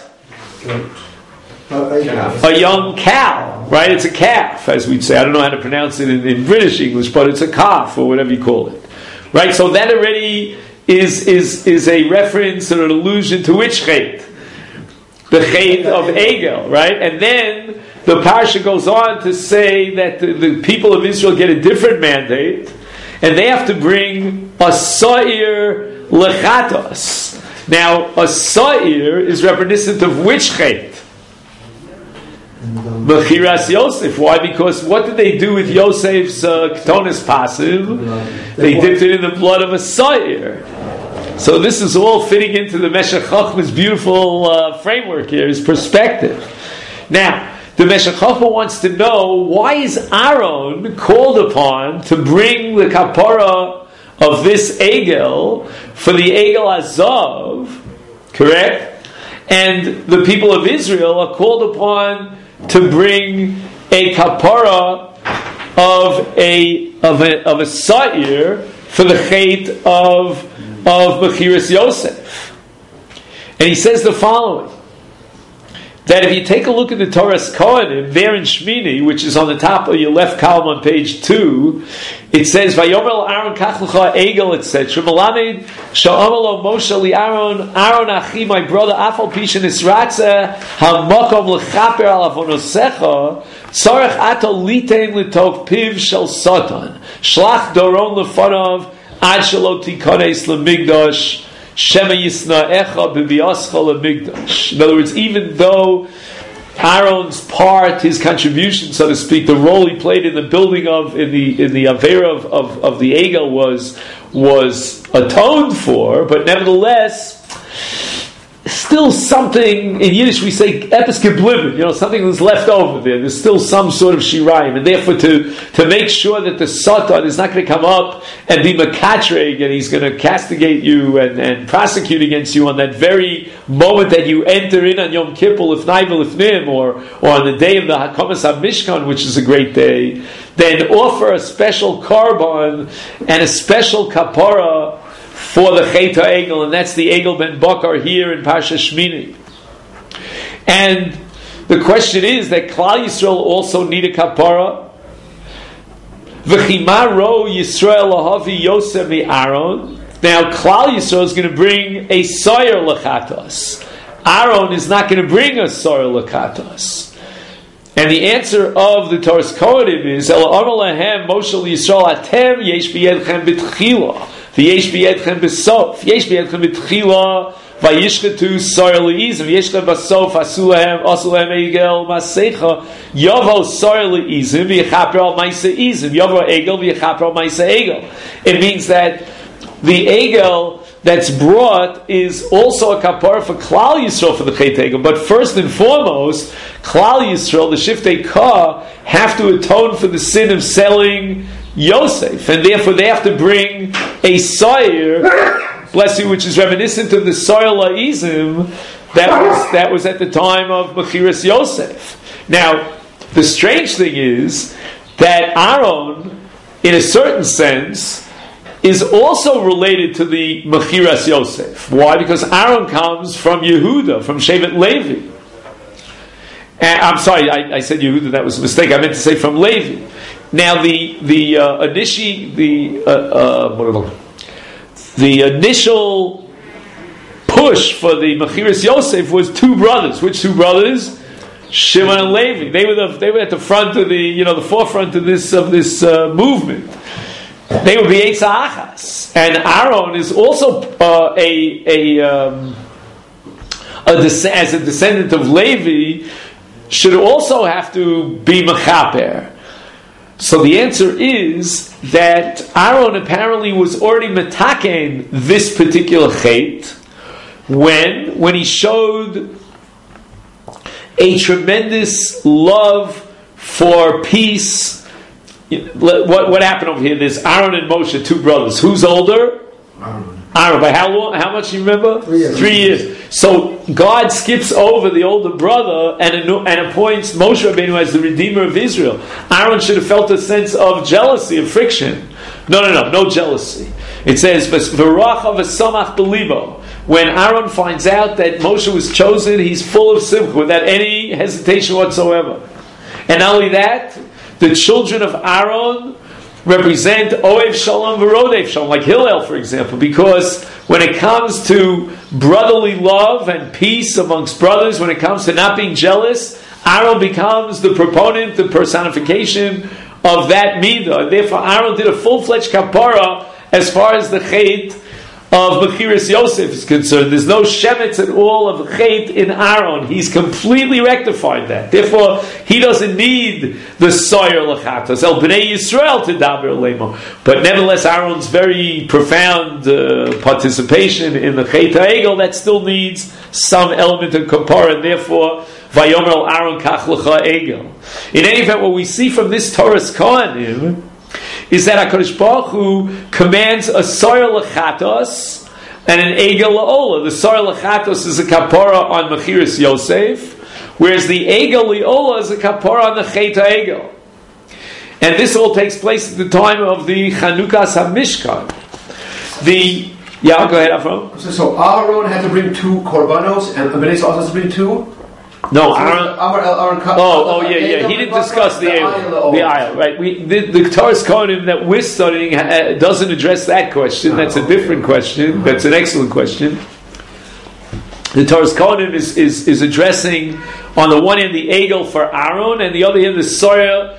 A young cow, right? It's a calf, as we'd say. I don't know how to pronounce it in British English, but it's a calf or whatever you call it, right? So that already is a reference and an allusion to which chet? The chet of egel, right? And then the parsha goes on to say that the people of Israel get a different mandate, and they have to bring a sa'ir lechatos. Now, a sa'ir is reminiscent of which chet? Mechiras Yosef. Why? Because what did they do with Yosef's ketonis pasim? They dipped it in the blood of a sa'ir. So this is all fitting into the Meshech Chochmah's beautiful framework here, his perspective. Now, the Meshech Chochmah wants to know, why is Aaron called upon to bring the kapara of this egel for the egel Azav, correct? And the people of Israel are called upon to bring a kapara of a sa'ir for the chet of Mechiras Yosef. And he says the following. that if you take a look at the Torah's Kohanim, there in Shmini, which is on the top of your left column on page 2, it says, Vayomer Aaron kach lecha egel, etc. Malamed sha'omer lo Moshe li Aaron, Aaron achi, my brother, afal pishin isratze, ha'makom lechaper al avonosecha, tzarech ato litein litov piv shel satan, shlach doron lefanov, ad shelo tikones lemigdosh, Shema Yisna Echa B'Biascha LeMikdash. In other words, even though Aaron's part, his contribution, so to speak, the role he played in the building of, in the Avera of the Egel was atoned for, but nevertheless, still something, in Yiddish we say epis geblieben, something that's left over there. There's still some sort of shirayim, and therefore to make sure that the Satan is not going to come up and be makatreg, and he's going to castigate you and prosecute against you on that very moment that you enter in on Yom Kippur, Lifnai V'Lifnim, or on the day of the Hakamas HaMishkan, which is a great day, then offer a special korban and a special kapara for the Chet HaEgel, and that's the Egel ben Bakar here in Parsha Shmini. And the question is that Klal Yisrael also need a kapara. V'chima ro Yisrael lahavi Yosef Aaron. Now Klal Yisrael is going to bring a soyer lechatos. Aaron is not going to bring a soyer lechatos. And the answer of the Torah's Kohanim is El Amar Lahem Moshe Yisrael Atem Yesh B'Yedchem B'Tchila. V'yesh b'yedchem b'sof, yesh b'yedchem b'tchila, v'yishchetu soyer le'izim, yesh b'yedchem b'sof, asu lehem egel masecha, yavo soyer le'izim, v'yechaper al maisa izim, yavo egel, v'yechaper al maisa egel. It means that the egel that's brought is also a kapara for Klal Yisrael for the Chet Egel. But first and foremost, Klal Yisrael, the Shiftei Ka, have to atone for the sin of selling Yosef, and therefore they have to bring a soyer, bless you, which is reminiscent of the soyer la'izim that was at the time of Mechiras Yosef. Now, the strange thing is that Aaron, in a certain sense, is also related to the Mechiras Yosef. Why? Because Aaron comes from Yehuda, from Shevet Levi. And, I'm sorry, I said Yehuda, that was a mistake. I meant to say from Levi. Now the initial push for the Mechiras Yosef was two brothers. Which two brothers? Shimon and Levi. They were at the front of the forefront of this movement. They would be Eitz Achas, and Aaron is also as a descendant of Levi, should also have to be Mechaper. So the answer is that Aaron apparently was already metaken this particular chet when he showed a tremendous love for peace. What happened over here? There's Aaron and Moshe, two brothers. Who's older? Aaron. By how long? How much do you remember? 3 years. 3 years. So God skips over the older brother and appoints Moshe Rabbeinu as the Redeemer of Israel. Aaron should have felt a sense of jealousy, of friction. No jealousy. It says, "V'racha v'samach b'libo." When Aaron finds out that Moshe was chosen, he's full of simcha without any hesitation whatsoever. And not only that, the children of Aaron represent Oev Shalom V'Rodev Shalom, like Hillel, for example, because when it comes to brotherly love and peace amongst brothers, when it comes to not being jealous, Aaron becomes the proponent, the personification of that midah. And therefore, Aaron did a full-fledged kapara as far as the chet of Mechiras Yosef is concerned. There's no shemetz at all of chet in Aaron. He's completely rectified that. Therefore, he doesn't need the soyer lechatos el bnei Yisrael to daber lemo. But nevertheless, Aaron's very profound participation in the Chet HaEgel, that still needs some element of kapara, and therefore vayomer Aaron kach lecha egel. In any event, what we see from this Torah's Kohanim is that HaKadosh Baruch Hu commands a soyer lechatos and an egel la'ola. The soyer lechatos is a kapara on Mechiras Yosef, whereas the egel la'ola is a kapara on the Chet HaEgel. And this all takes place at the time of the Chanukas HaMishkan. Go ahead, Avram. So Aaron had to bring 2 korbanos, and Bnei Yisrael has to bring 2? No, Aaron. Yeah. He didn't discuss the aisle, right? The Torah's Kohanim that we're studying doesn't address that question. That's a different question. That's an excellent question. The Torah's Kohanim is addressing, on the one hand, the Egel for Aaron, and the other hand, the Soyer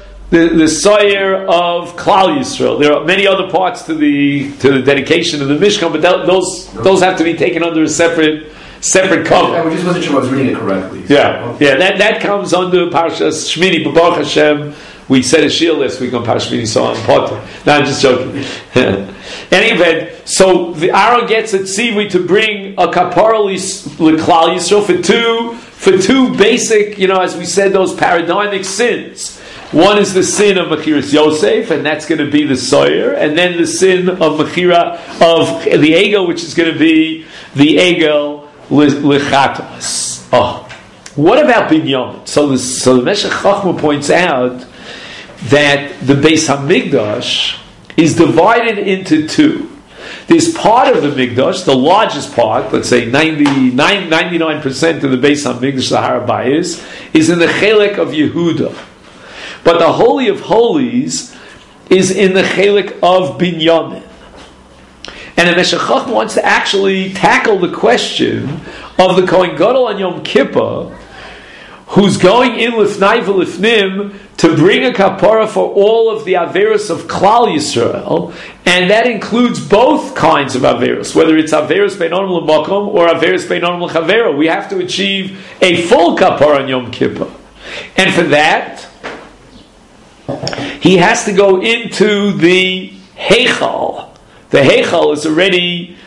of Klal Yisrael. There are many other parts to the dedication of the Mishkan, but those have to be taken under a separate cover. I just wasn't sure I was reading it correctly. So. Yeah. That comes under Parshas Shmini. But Baruch Hashem, we said a shiur last week on Parshas Shmini, so on Potter. No, I'm just joking. Anyway, so the Aaron gets a tzivui to bring a kapara l'Klal Yisrael for two basic, as we said, those paradigmic sins. One is the sin of Mechiras Yosef, and that's going to be the Soyer, and then the sin of Mechira of the Egel, which is going to be the Egel l'Chatos. Oh, what about Binyamin? So the Meshech Chochmah points out that the Beis Hamikdash is divided into two. There's part of the Mikdash, the largest part, let's say 99% of the Beis Hamikdash, the Har Habayis, is in the Chelek of Yehuda. But the Holy of Holies is in the Chelek of Binyamin. And the Meshech Chochmah wants to actually tackle the question of the Kohen Gadol on Yom Kippur, who's going in Lifnai v'Lifnim to bring a kapara for all of the Averos of Klal Yisrael, and that includes both kinds of Averos, whether it's Averos Beinonim L'Makom or Averos Beinonim L'Chavero. We have to achieve a full kapara on Yom Kippur. And for that, he has to go into the Heichal. The Heichal is already,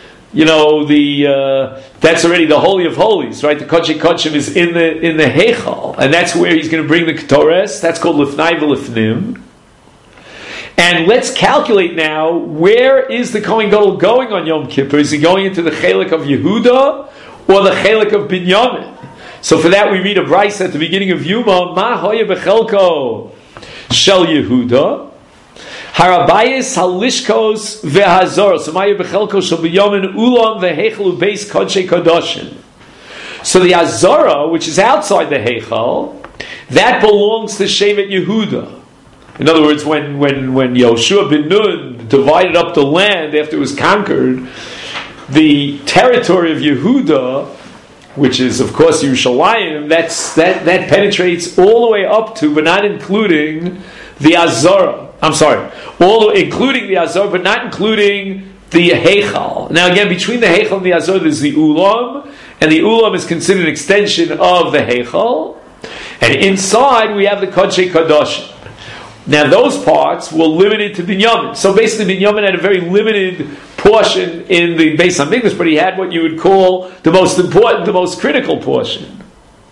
that's already the Holy of Holies, right? The Kodesh Kodshim is in the Heichal, and that's where he's going to bring the Ketores. That's called Lifnai v'Lifnim. And let's calculate now, where is the Kohen Gadol going on Yom Kippur? Is he going into the Chelek of Yehuda or the Chelek of Binyamin? So for that we read a brayso at the beginning of Yuma, Ma hoya bechelko shel Yehuda, Harabayis halishkos ve'hazor. So ma'yu bechelko shel Binyamin ulam ve'hechel ubeis kodshei kodashim. So the Azara, which is outside the Heichal, that belongs to Shevet Yehuda. In other words, when Yoshua ben Nun divided up the land after it was conquered, the territory of Yehuda, which is of course Yerushalayim, that penetrates all the way up to, but not including the Azara. I'm sorry, including the Azara, but not including the Heichal. Now again, between the Heichal and the Azara, there's the Ulam, and the Ulam is considered an extension of the Heichal, and inside we have the Kodshei Kodashim. Now those parts were limited to Binyamin. So basically Binyamin had a very limited portion in the Beis Hamikdash, but he had what you would call the most important, the most critical portion.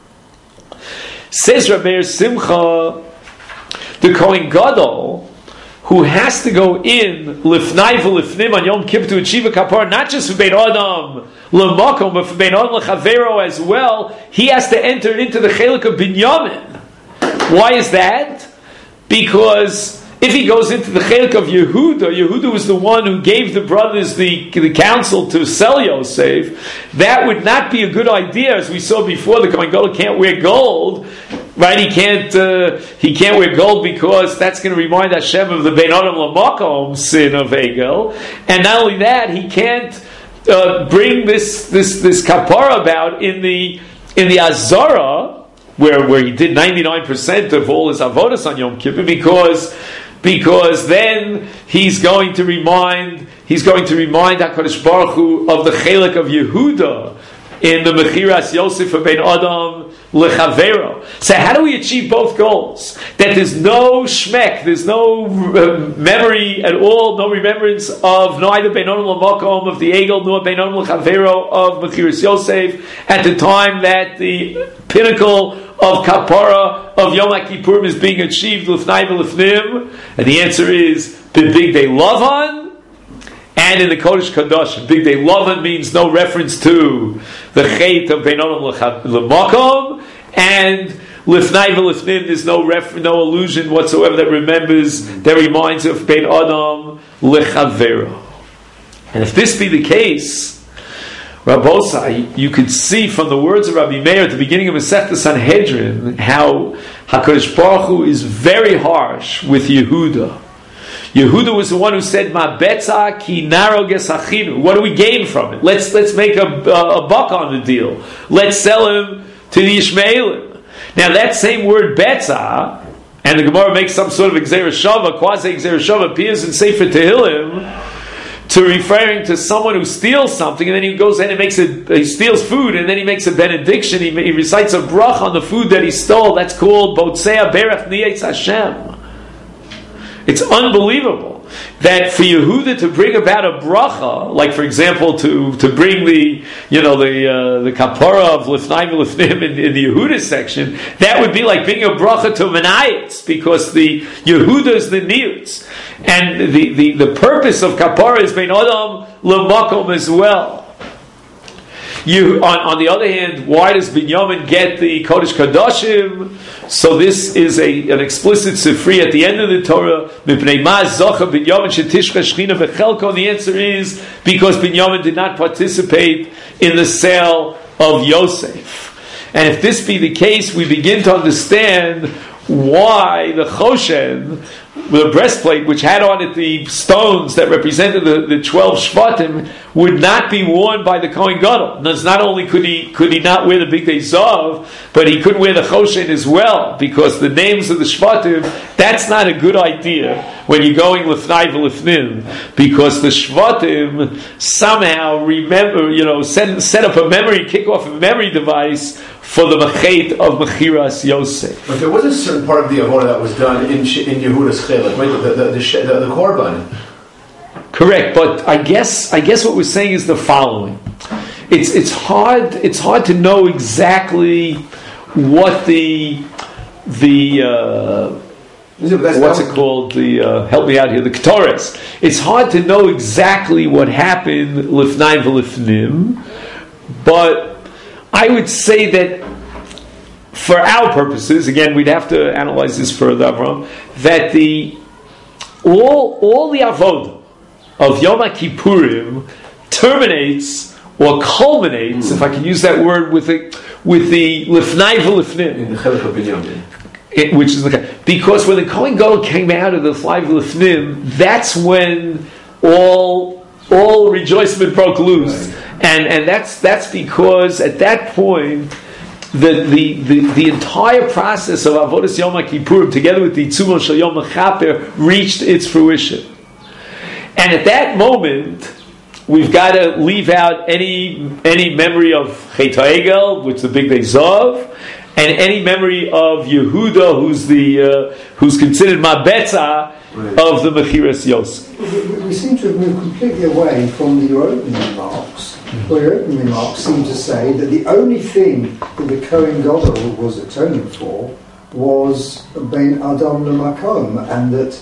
Says Rabbi Simcha, the Kohen Gadol, who has to go in Lifnai v'Lifnim on Yom Kippur to achieve a kapar, not just for Bein Adam L'Makom, but for Bein Adam L'Chavero as well, he has to enter into the Chelek of Binyamin. Why is that? Because if he goes into the Chelek of Yehuda was the one who gave the brothers the counsel to sell Yosef, that would not be a good idea. As we saw before, the Kohen Gadol can't wear gold, right? He can't wear gold because that's going to remind Hashem of the Bein Adam L'Makom sin of Egel, and not only that, he can't bring this kapara about in the Azara, where he did 99% of all his avodas on Yom Kippur, because then he's going to remind HaKadosh Baruch Hu of the Chelek of Yehuda in the Mechiras Yosef of Bein Adam L'Chavero. So how do we achieve both goals? That there's no shmek, there's no memory at all, no remembrance of neither Bein Adam L'Makom of the Egel nor Bein Adam L'Chavero of Mechiras Yosef at the time that the pinnacle of Kapara of Yom HaKippurim is being achieved L'Fnai v'Lifnim? And the answer is B'Big Day Lavan and in the Kodesh Kadosh. Big Day Lavan means no reference to the Chet of Bein Adam L'Makom, and L'Fnai v'Lifnim there's no allusion whatsoever that reminds of Bein Adam L'Chavero. And if this be the case, Rabbosai, you could see from the words of Rabbi Meir at the beginning of Masechta Sanhedrin how HaKadosh Baruch Hu is very harsh with Yehuda. Yehuda was the one who said, "Ma betza ki naro gesachinu." What do we gain from it? Let's make a buck on the deal. Let's sell him to the Ishmaelim. Now that same word betza, and the Gemara makes some sort of Gzeira Shava, quasi Gzeira Shava, appears in Sefer Tehillim to referring to someone who steals something, and then he goes in and he steals food, and then he makes a benediction. He recites a brach on the food that he stole. That's called Botzea Berach Niyetz Hashem. It's unbelievable that for Yehuda to bring about a bracha, like for example to bring the kapara of Lifnai V'Lifnim in the Yehuda section, that would be like bringing a bracha to Menayitz, because the Yehuda is the niyutz, and the purpose of kapara is bein adam l'makom as well. On the other hand, why does Binyamin get the Kodesh Kodashim? So this is an explicit sifri at the end of the Torah. The answer is because Binyamin did not participate in the sale of Yosef. And if this be the case, we begin to understand why the Choshen, the breastplate, which had on it the stones that represented the 12 Shvatim, would not be worn by the Kohen Gadol. Not only could he not wear the Big Day Zav, but he couldn't wear the Choshen as well, because the names of the Shvatim, that's not a good idea when you're going Lifnai V'Lifnim, because the Shvatim somehow set up kick off a memory device for the Machet of Mechiras Yosef. But there was a certain part of the Avodah that was done in Yehuda's Chelek, right? The Korban. Correct, but I guess what we're saying is the following: it's hard to know exactly what the what's it called? Help me out here. The Ketores. It's hard to know exactly what happened Lifnai V'Lifnim, but I would say that for our purposes, again, we'd have to analyze this further, Avram, that all the avodah of Yom Kippurim terminates or culminates, if I can use that word, with the Lifnai V'Lifnim, in the Chelek of Binyamin. Which is because when the Kohen Gadol came out of the Lifnai V'Lifnim, that's when all rejoicement broke loose. Right. And that's because at that point the entire process of Avodas Yom Kippurim together with the Tzumah Shel Yom HaChaper reached its fruition. And at that moment we've got to leave out any memory of Chet HaEgel, which is the Big Day Zav, and any memory of Yehuda, who's considered Mabetza of the Mechiras Yosef. We seem to have moved completely away from your opening remarks, where your opening remarks seem to say that the only thing that the Kohen Gadol was atoning for was Bein Adam L'Makom, and that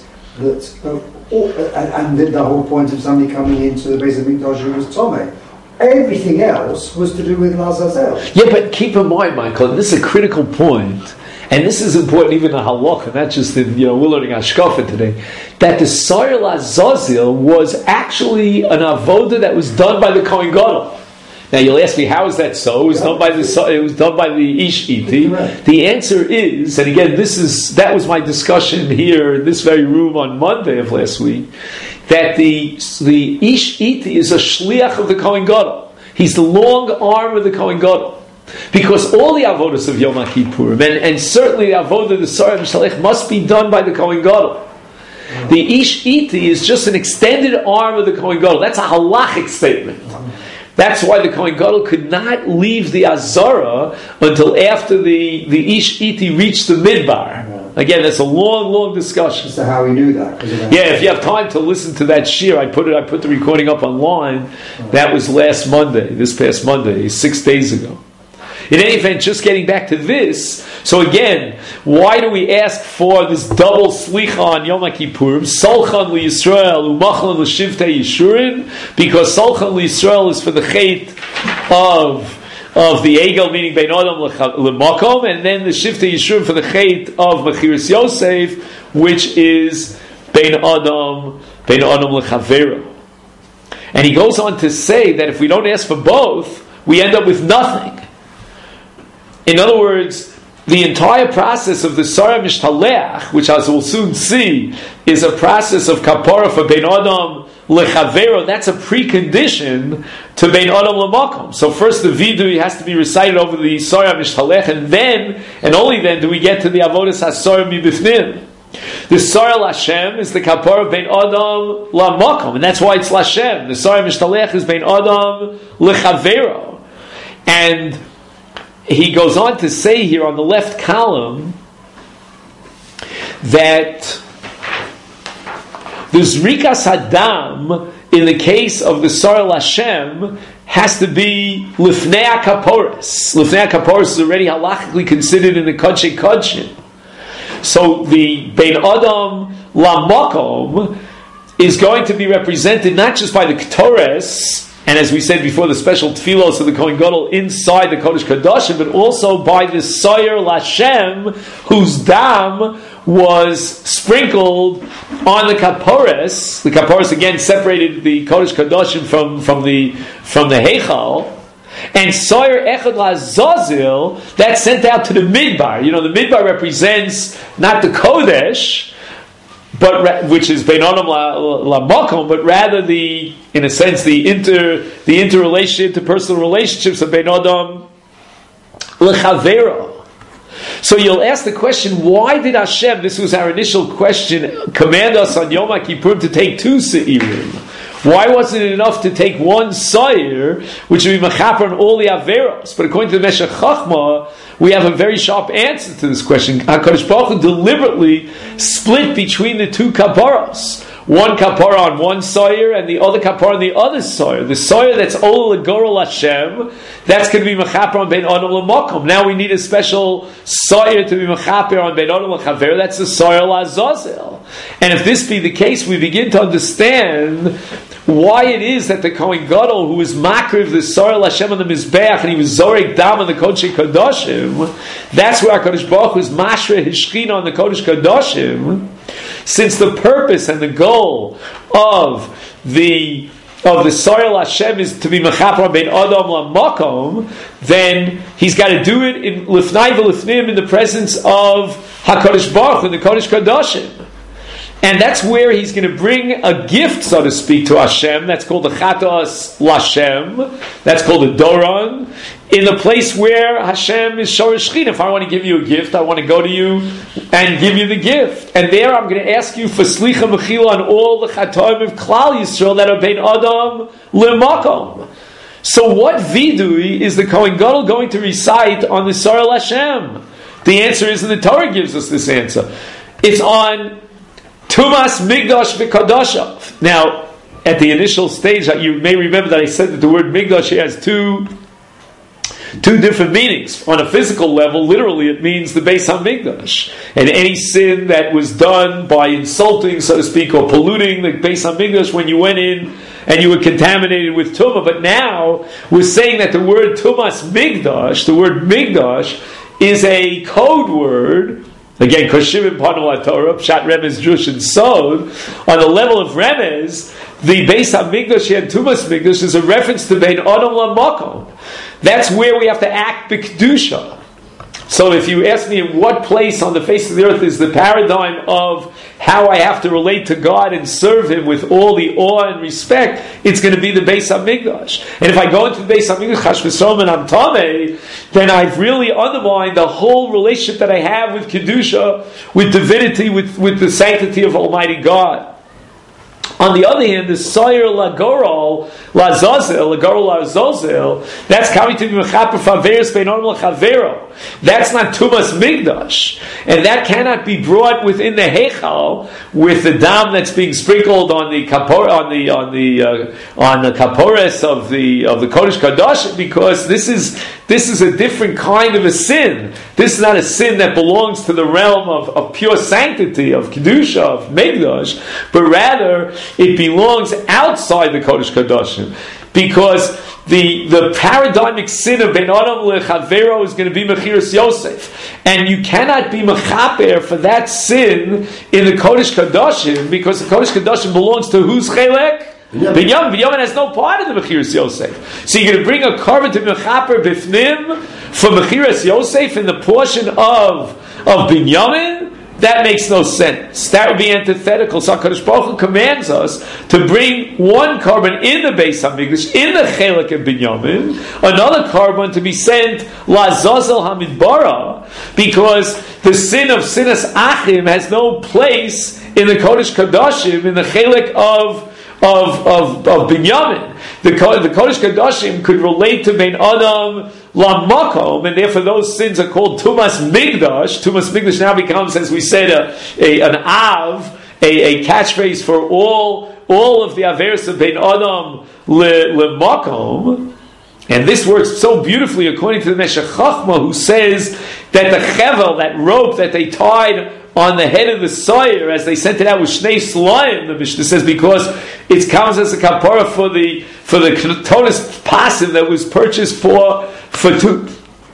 the whole point of somebody coming into the Beis Hamikdash who was Tomei. Everything else was to do with Lazazel. Yeah, but keep in mind, Michael, and this is a critical point, and this is important even in Halakha, not just in, we're learning Hashkafa today, that the Sar Lazazel was actually an avodah that was done by the Kohen Gadol. Now you'll ask me, how is that so? It was done by the Ish Iti. The answer is, and again, that was my discussion here in this very room on Monday of last week, that the Ish Iti is a shliach of the Kohen Gadol. He's the long arm of the Kohen Gadol. Because all the avodas of Yom Kippurim, and certainly the avodah of the Sarah Shalech, must be done by the Kohen Gadol. The Ish Iti is just an extended arm of the Kohen Gadol. That's a halachic statement. That's why the Kohen Gadol could not leave the Azara until after the Ish Iti reached the Midbar. Again, that's a long discussion. So how he knew that? Yeah, if you have time to listen to that shir, I put the recording up online. That was this past Monday, 6 days ago. In any event, just getting back to this, so again, why do we ask for this double slicha on Yom Kippurim? Salchan liYisrael, umachlan l'shivtei Yishurin, because Salchan liYisrael is for the chait of the Egel, meaning Bein Adam l'makom, and then the Shiftei Yishurim for the chait of Mechiras Yosef, which is Bein Adam l'chavera. And he goes on to say that if we don't ask for both, we end up with nothing. In other words, the entire process of the Sarah Mishtalech, which as we'll soon see, is a process of kapara for Bein Adam Lechavero. That's a precondition to Bein Adam Lamakom. So first the Vidui has to be recited over the Sarah Mishtalech, and then, and only then, do we get to the Avodas HaSarah Mibifnim. The Sarah Lashem is the kapara Bein Adam Lamakom, and that's why it's Lashem. The Sarah Mishtalech is Bein Adam Lechavero. And he goes on to say here on the left column that the Zrikas Hadam in the case of the Sarah Lashem has to be Lifnei HaKaporos. Lifnei HaKaporos is already halachically considered in the Kodshei Kodshim. So the Bein Adam Lamakom is going to be represented not just by the Ketores, and as we said before, the special tefillos of the Kohen Gadol inside the Kodesh Kodashim, but also by the Sayer Lashem, whose dam was sprinkled on the Kaporos. The Kaporos again separated the Kodesh Kodashim from the Heichal. And Sayer Echad LaZazil, that's sent out to the Midbar. You know, the Midbar represents not the Kodesh, but which is Bein Adam Lamakom, but rather in a sense, the interpersonal relationships of Bein Adam Lechavero. So you'll ask the question, why did Hashem, this was our initial question, command us on Yom Kippur to take 2 Seirim? Why wasn't it enough to take 1 Sair, which would be Mechaper on all the Averos? But according to the Meshech Chochmah, we have a very sharp answer to this question. HaKadosh Baruch Hu deliberately split between the 2 Kaparos. 1 Kapara on 1 Sair and the other Kapara on the other Sair. The Sair that's Ol L'Gorel Hashem, that's going to be Mechaper on Bein Adam L'Makom. Now we need a special Sair to be Mechaper on Bein Adam L'Chaver. That's the Sair L'Azazel. And if this be the case, we begin to understand why it is that the Kohen Gadol, who was makriv the Sair L'Hashem on the Mizbeach, and he was Zorek Dam on the Kodshei Kodashim, that's where HaKadosh Baruch Hu is Mashra His Shechina on the Kodesh Kodashim. Since the purpose and the goal of the Sair L'Hashem is to be Mechaper Bein Adam L'Makom, then he's got to do it in Lifnai V'Lifnim, in the presence of HaKadosh Baruch Hu in the Kodesh Kodashim. And that's where he's going to bring a gift, so to speak, to Hashem. That's called the Chatos Lashem. That's called the Doron. In the place where Hashem is Shoresh Shechina. If I want to give you a gift, I want to go to you and give you the gift. And there I'm going to ask you for Slicha Mechila on all the Chatoim of Klal Yisrael that are Bein Adam L'Makom. So what vidui is the Kohen Gadol going to recite on the Sair Lashem? The answer is, and the Torah gives us this answer. It's on Tumas Migdash V'Kadashav. Now, at the initial stage, you may remember that I said that the word Migdash has two different meanings. On a physical level, literally, it means the Beis HaMikdash. And any sin that was done by insulting, so to speak, or polluting the Beis HaMikdash when you went in and you were contaminated with Tumah. But now, we're saying that the word Tumas Migdash, the word Migdash, is a code word. Again, Koshivim Panu Torah, Pshat Remez, Drush, and Sod. On the level of Remez, the Beis HaMikdash and Tumas Mikdash is a reference to Bein Adam L'Makom. That's where we have to act b'kedusha. So if you ask me in what place on the face of the earth is the paradigm of how I have to relate to God and serve Him with all the awe and respect, it's going to be the Beis HaMikdash. And if I go into the Beis HaMikdash, Chash v'Shalom, and I'm Tameh, then I've really undermined the whole relationship that I have with Kedusha, with divinity, with the sanctity of Almighty God. On the other hand, the Sayer L'Gorel L'Azazel, that's coming to be Mechaper Faveris Bein Adam L'Chavero. That's not Tumas Migdash, and that cannot be brought within the Heichal with the dam that's being sprinkled on the kapor on the kapores of the Kodesh Kadosh, because this is a different kind of a sin. This is not a sin that belongs to the realm of pure sanctity, of Kedusha, of Migdash, but rather it belongs outside the Kodesh Kadoshim, because the paradigmic sin of Ben Adam L'Chavero is going to be Mechiras Yosef, and you cannot be Mechaper for that sin in the Kodesh Kadoshim, because the Kodesh Kadoshim belongs to whose Chelek? Binyamin has no part in the Mechiras Yosef. So you're going to bring a carbon to Mechaper Bifnim for Mechiras Yosef in the portion of Binyamin? That makes no sense. That would be antithetical. So HaKadosh Baruch Hu commands us to bring one carbon in the Beis HaMikdash, in the Chelek of Binyamin, another carbon to be sent Lazazel HaMidbara, because the sin of Sinas Achim has no place in the Kodesh Kodashim, in the Chelek of Binyamin. The Kodesh Kodashim could relate to Bein Adam Lamakom, and therefore those sins are called Tumas Migdash. Tumas Migdash now becomes, as we said, an catchphrase for all of the Averos of Bein Adam Lamakom. And this works so beautifully according to the Meshech Chochmah, who says that the chevel, that rope that they tied on the head of the Sayer as they sent it out with Shnei Slayim, the Mishnah says, because it counts as a kapara for the Ketonis Pasim that was purchased for two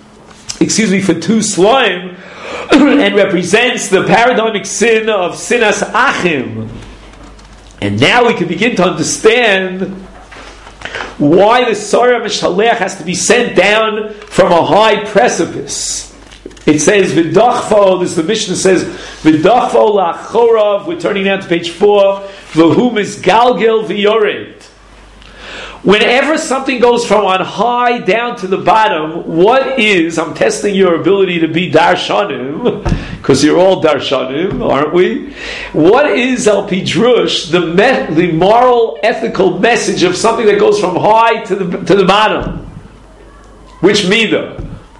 Slayim, and represents the paradigmic sin of Sinas Achim. And now we can begin to understand why the Sarah Mishalech has to be sent down from a high precipice. It says V'dachfo, this the Mishnah says V'dachfo la'chorav. We're turning now to page 4. V'hu misgalgel v'yored. Whenever something goes from on high down to the bottom, what is, I'm testing your ability to be darshanim, because you're all darshanim, aren't we? What is al pidrush, the moral, ethical message of something that goes from high to the bottom? Which midah?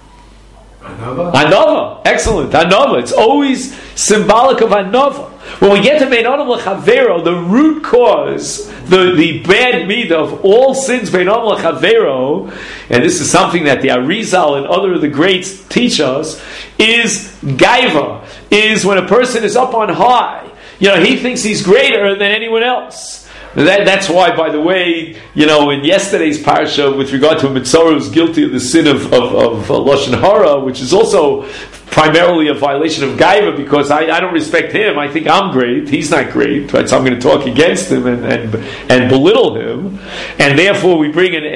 Anova. Excellent. Anova. It's always symbolic of Anova. When we get to Bein Adam L'Chavero, the root cause, the bad midah of all sins, Bein Adam L'Chavero, and this is something that the Arizal and other of the greats teach us, is gaiva, is when a person is up on high. He thinks he's greater than anyone else. That's why, by the way, in yesterday's parsha, with regard to a Mitzorah who's guilty of the sin of Lashon Hara, which is also primarily a violation of Gaiva, because I don't respect him. I think I'm great. He's not great, right? So I'm going to talk against him and belittle him, and therefore we bring an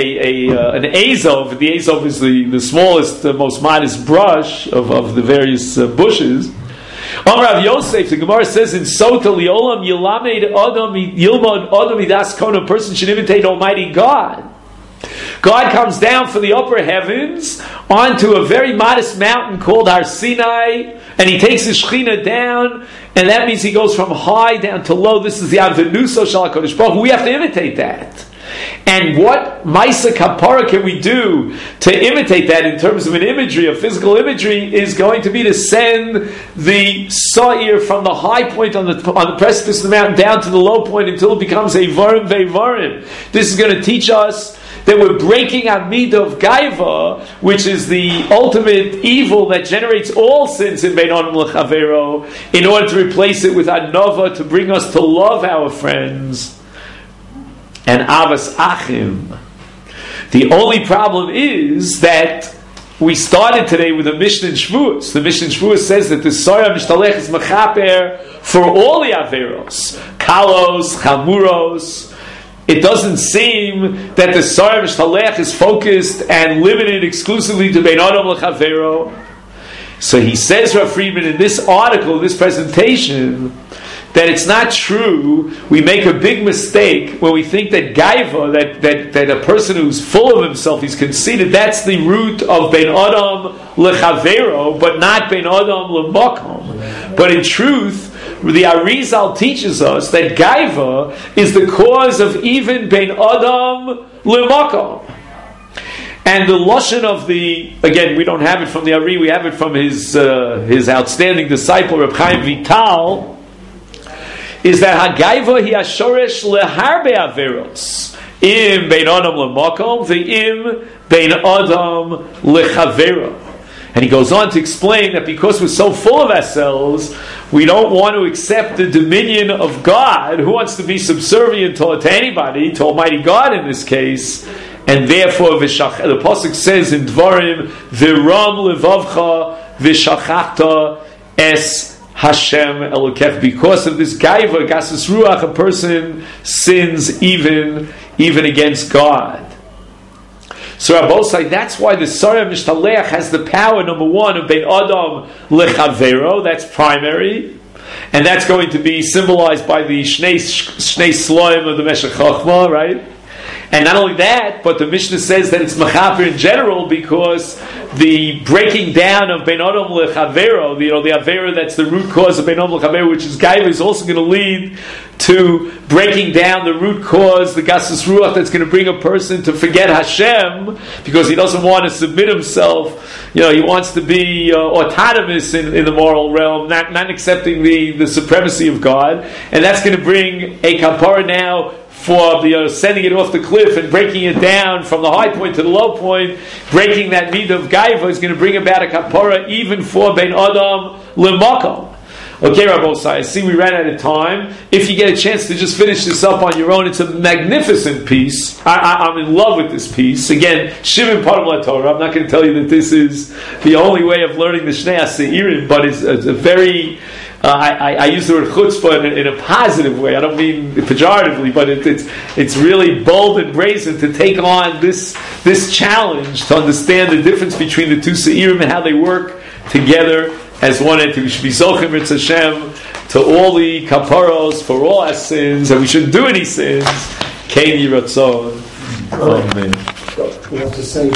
Azov. The Azov is the smallest, most modest brush of the various bushes. Rav Yosef, the Gemara says in Sota Liolam Yilamed Adam Yilmod Adam Midas Kona, a person should imitate Almighty God. God comes down from the upper heavens onto a very modest mountain called Har Sinai, and he takes his Shechina down, and that means he goes from high down to low. This is the Avenuso Shal HaKadosh Baruch Hu. We have to imitate that. And what Maisa Kapara can we do to imitate that in terms of an imagery, of physical imagery, is going to be to send the Sa'ir from the high point on the precipice of the mountain down to the low point until it becomes a Varim Ve'varim. This is going to teach us that we're breaking our midah of Gaiva, which is the ultimate evil that generates all sins in Bein Adam L'Chavero, in order to replace it with Anova, to bring us to love our friends and Avas Achim. The only problem is that we started today with a Mishnah in Shavuos. The Mishnah in Shavuos says that the Sarah Mishtalech is Mechaper for all the Averos, Kalos, Chamuros. It doesn't seem that the Sarah Mishtalech is focused and limited exclusively to Bein Adam L'Chavero. So he says, Rav Friedman, in this article, this presentation, that it's not true. We make a big mistake when we think that Gaiva, that a person who's full of himself, he's conceited, that's the root of Bein Adam L'Chavero, but not Bein Adam L'Makom. But in truth, the Arizal teaches us that Gaiva is the cause of even Bein Adam L'Makom. And the lashon of again, we don't have it from the Ari, we have it from his outstanding disciple, Reb Chaim Vital, is that Hagaiva hi hashoresh leharbe averos im bein adam lemakom ve'im bein adam lechavero. And he goes on to explain that because we're so full of ourselves, we don't want to accept the dominion of God, who wants to be subservient to anybody, to Almighty God in this case, and therefore the pasuk says in Dvarim, V'ram levavcha v'shachachta es Hashem Elokech. Because of this gaiva, gasus ruach, a person sins even against God. So Rabbosai, that's why the Sarah Mishtaleach has the power, number one, of Bein Adam Lechavero, that's primary, and that's going to be symbolized by the Shnei Sloim of the Meshech Chochmah, right? And not only that, but the Mishnah says that it's Mechaper in general, because the breaking down of Bein Adam Lechavero, the Avera that's the root cause of Bein Adam Lechavero, which is Gaiva, is also going to lead to breaking down the root cause, the Gasus Ruach, that's going to bring a person to forget Hashem, because he doesn't want to submit himself. He wants to be autonomous in the moral realm, not accepting the supremacy of God, and that's going to bring a kapara now for sending it off the cliff and breaking it down from the high point to the low point. Breaking that need of gaiva is going to bring about a kapara even for Bein Adam L'makom. Okay, Rabbosai, I see we ran out of time. If you get a chance to just finish this up on your own, it's a magnificent piece. I'm in love with this piece. Again, Shimon Param LaTorah. I'm not going to tell you that this is the only way of learning the Shnei HaSeirim, but it's a very... I use the word chutzpah in a positive way. I don't mean pejoratively, but it's really bold and brazen to take on this challenge to understand the difference between the two seirim and how they work together as one entity. We should be zochim Ritz Hashem to all the kaparos for all our sins, and we shouldn't do any sins. Kein Yiratzon. Amen. We have to say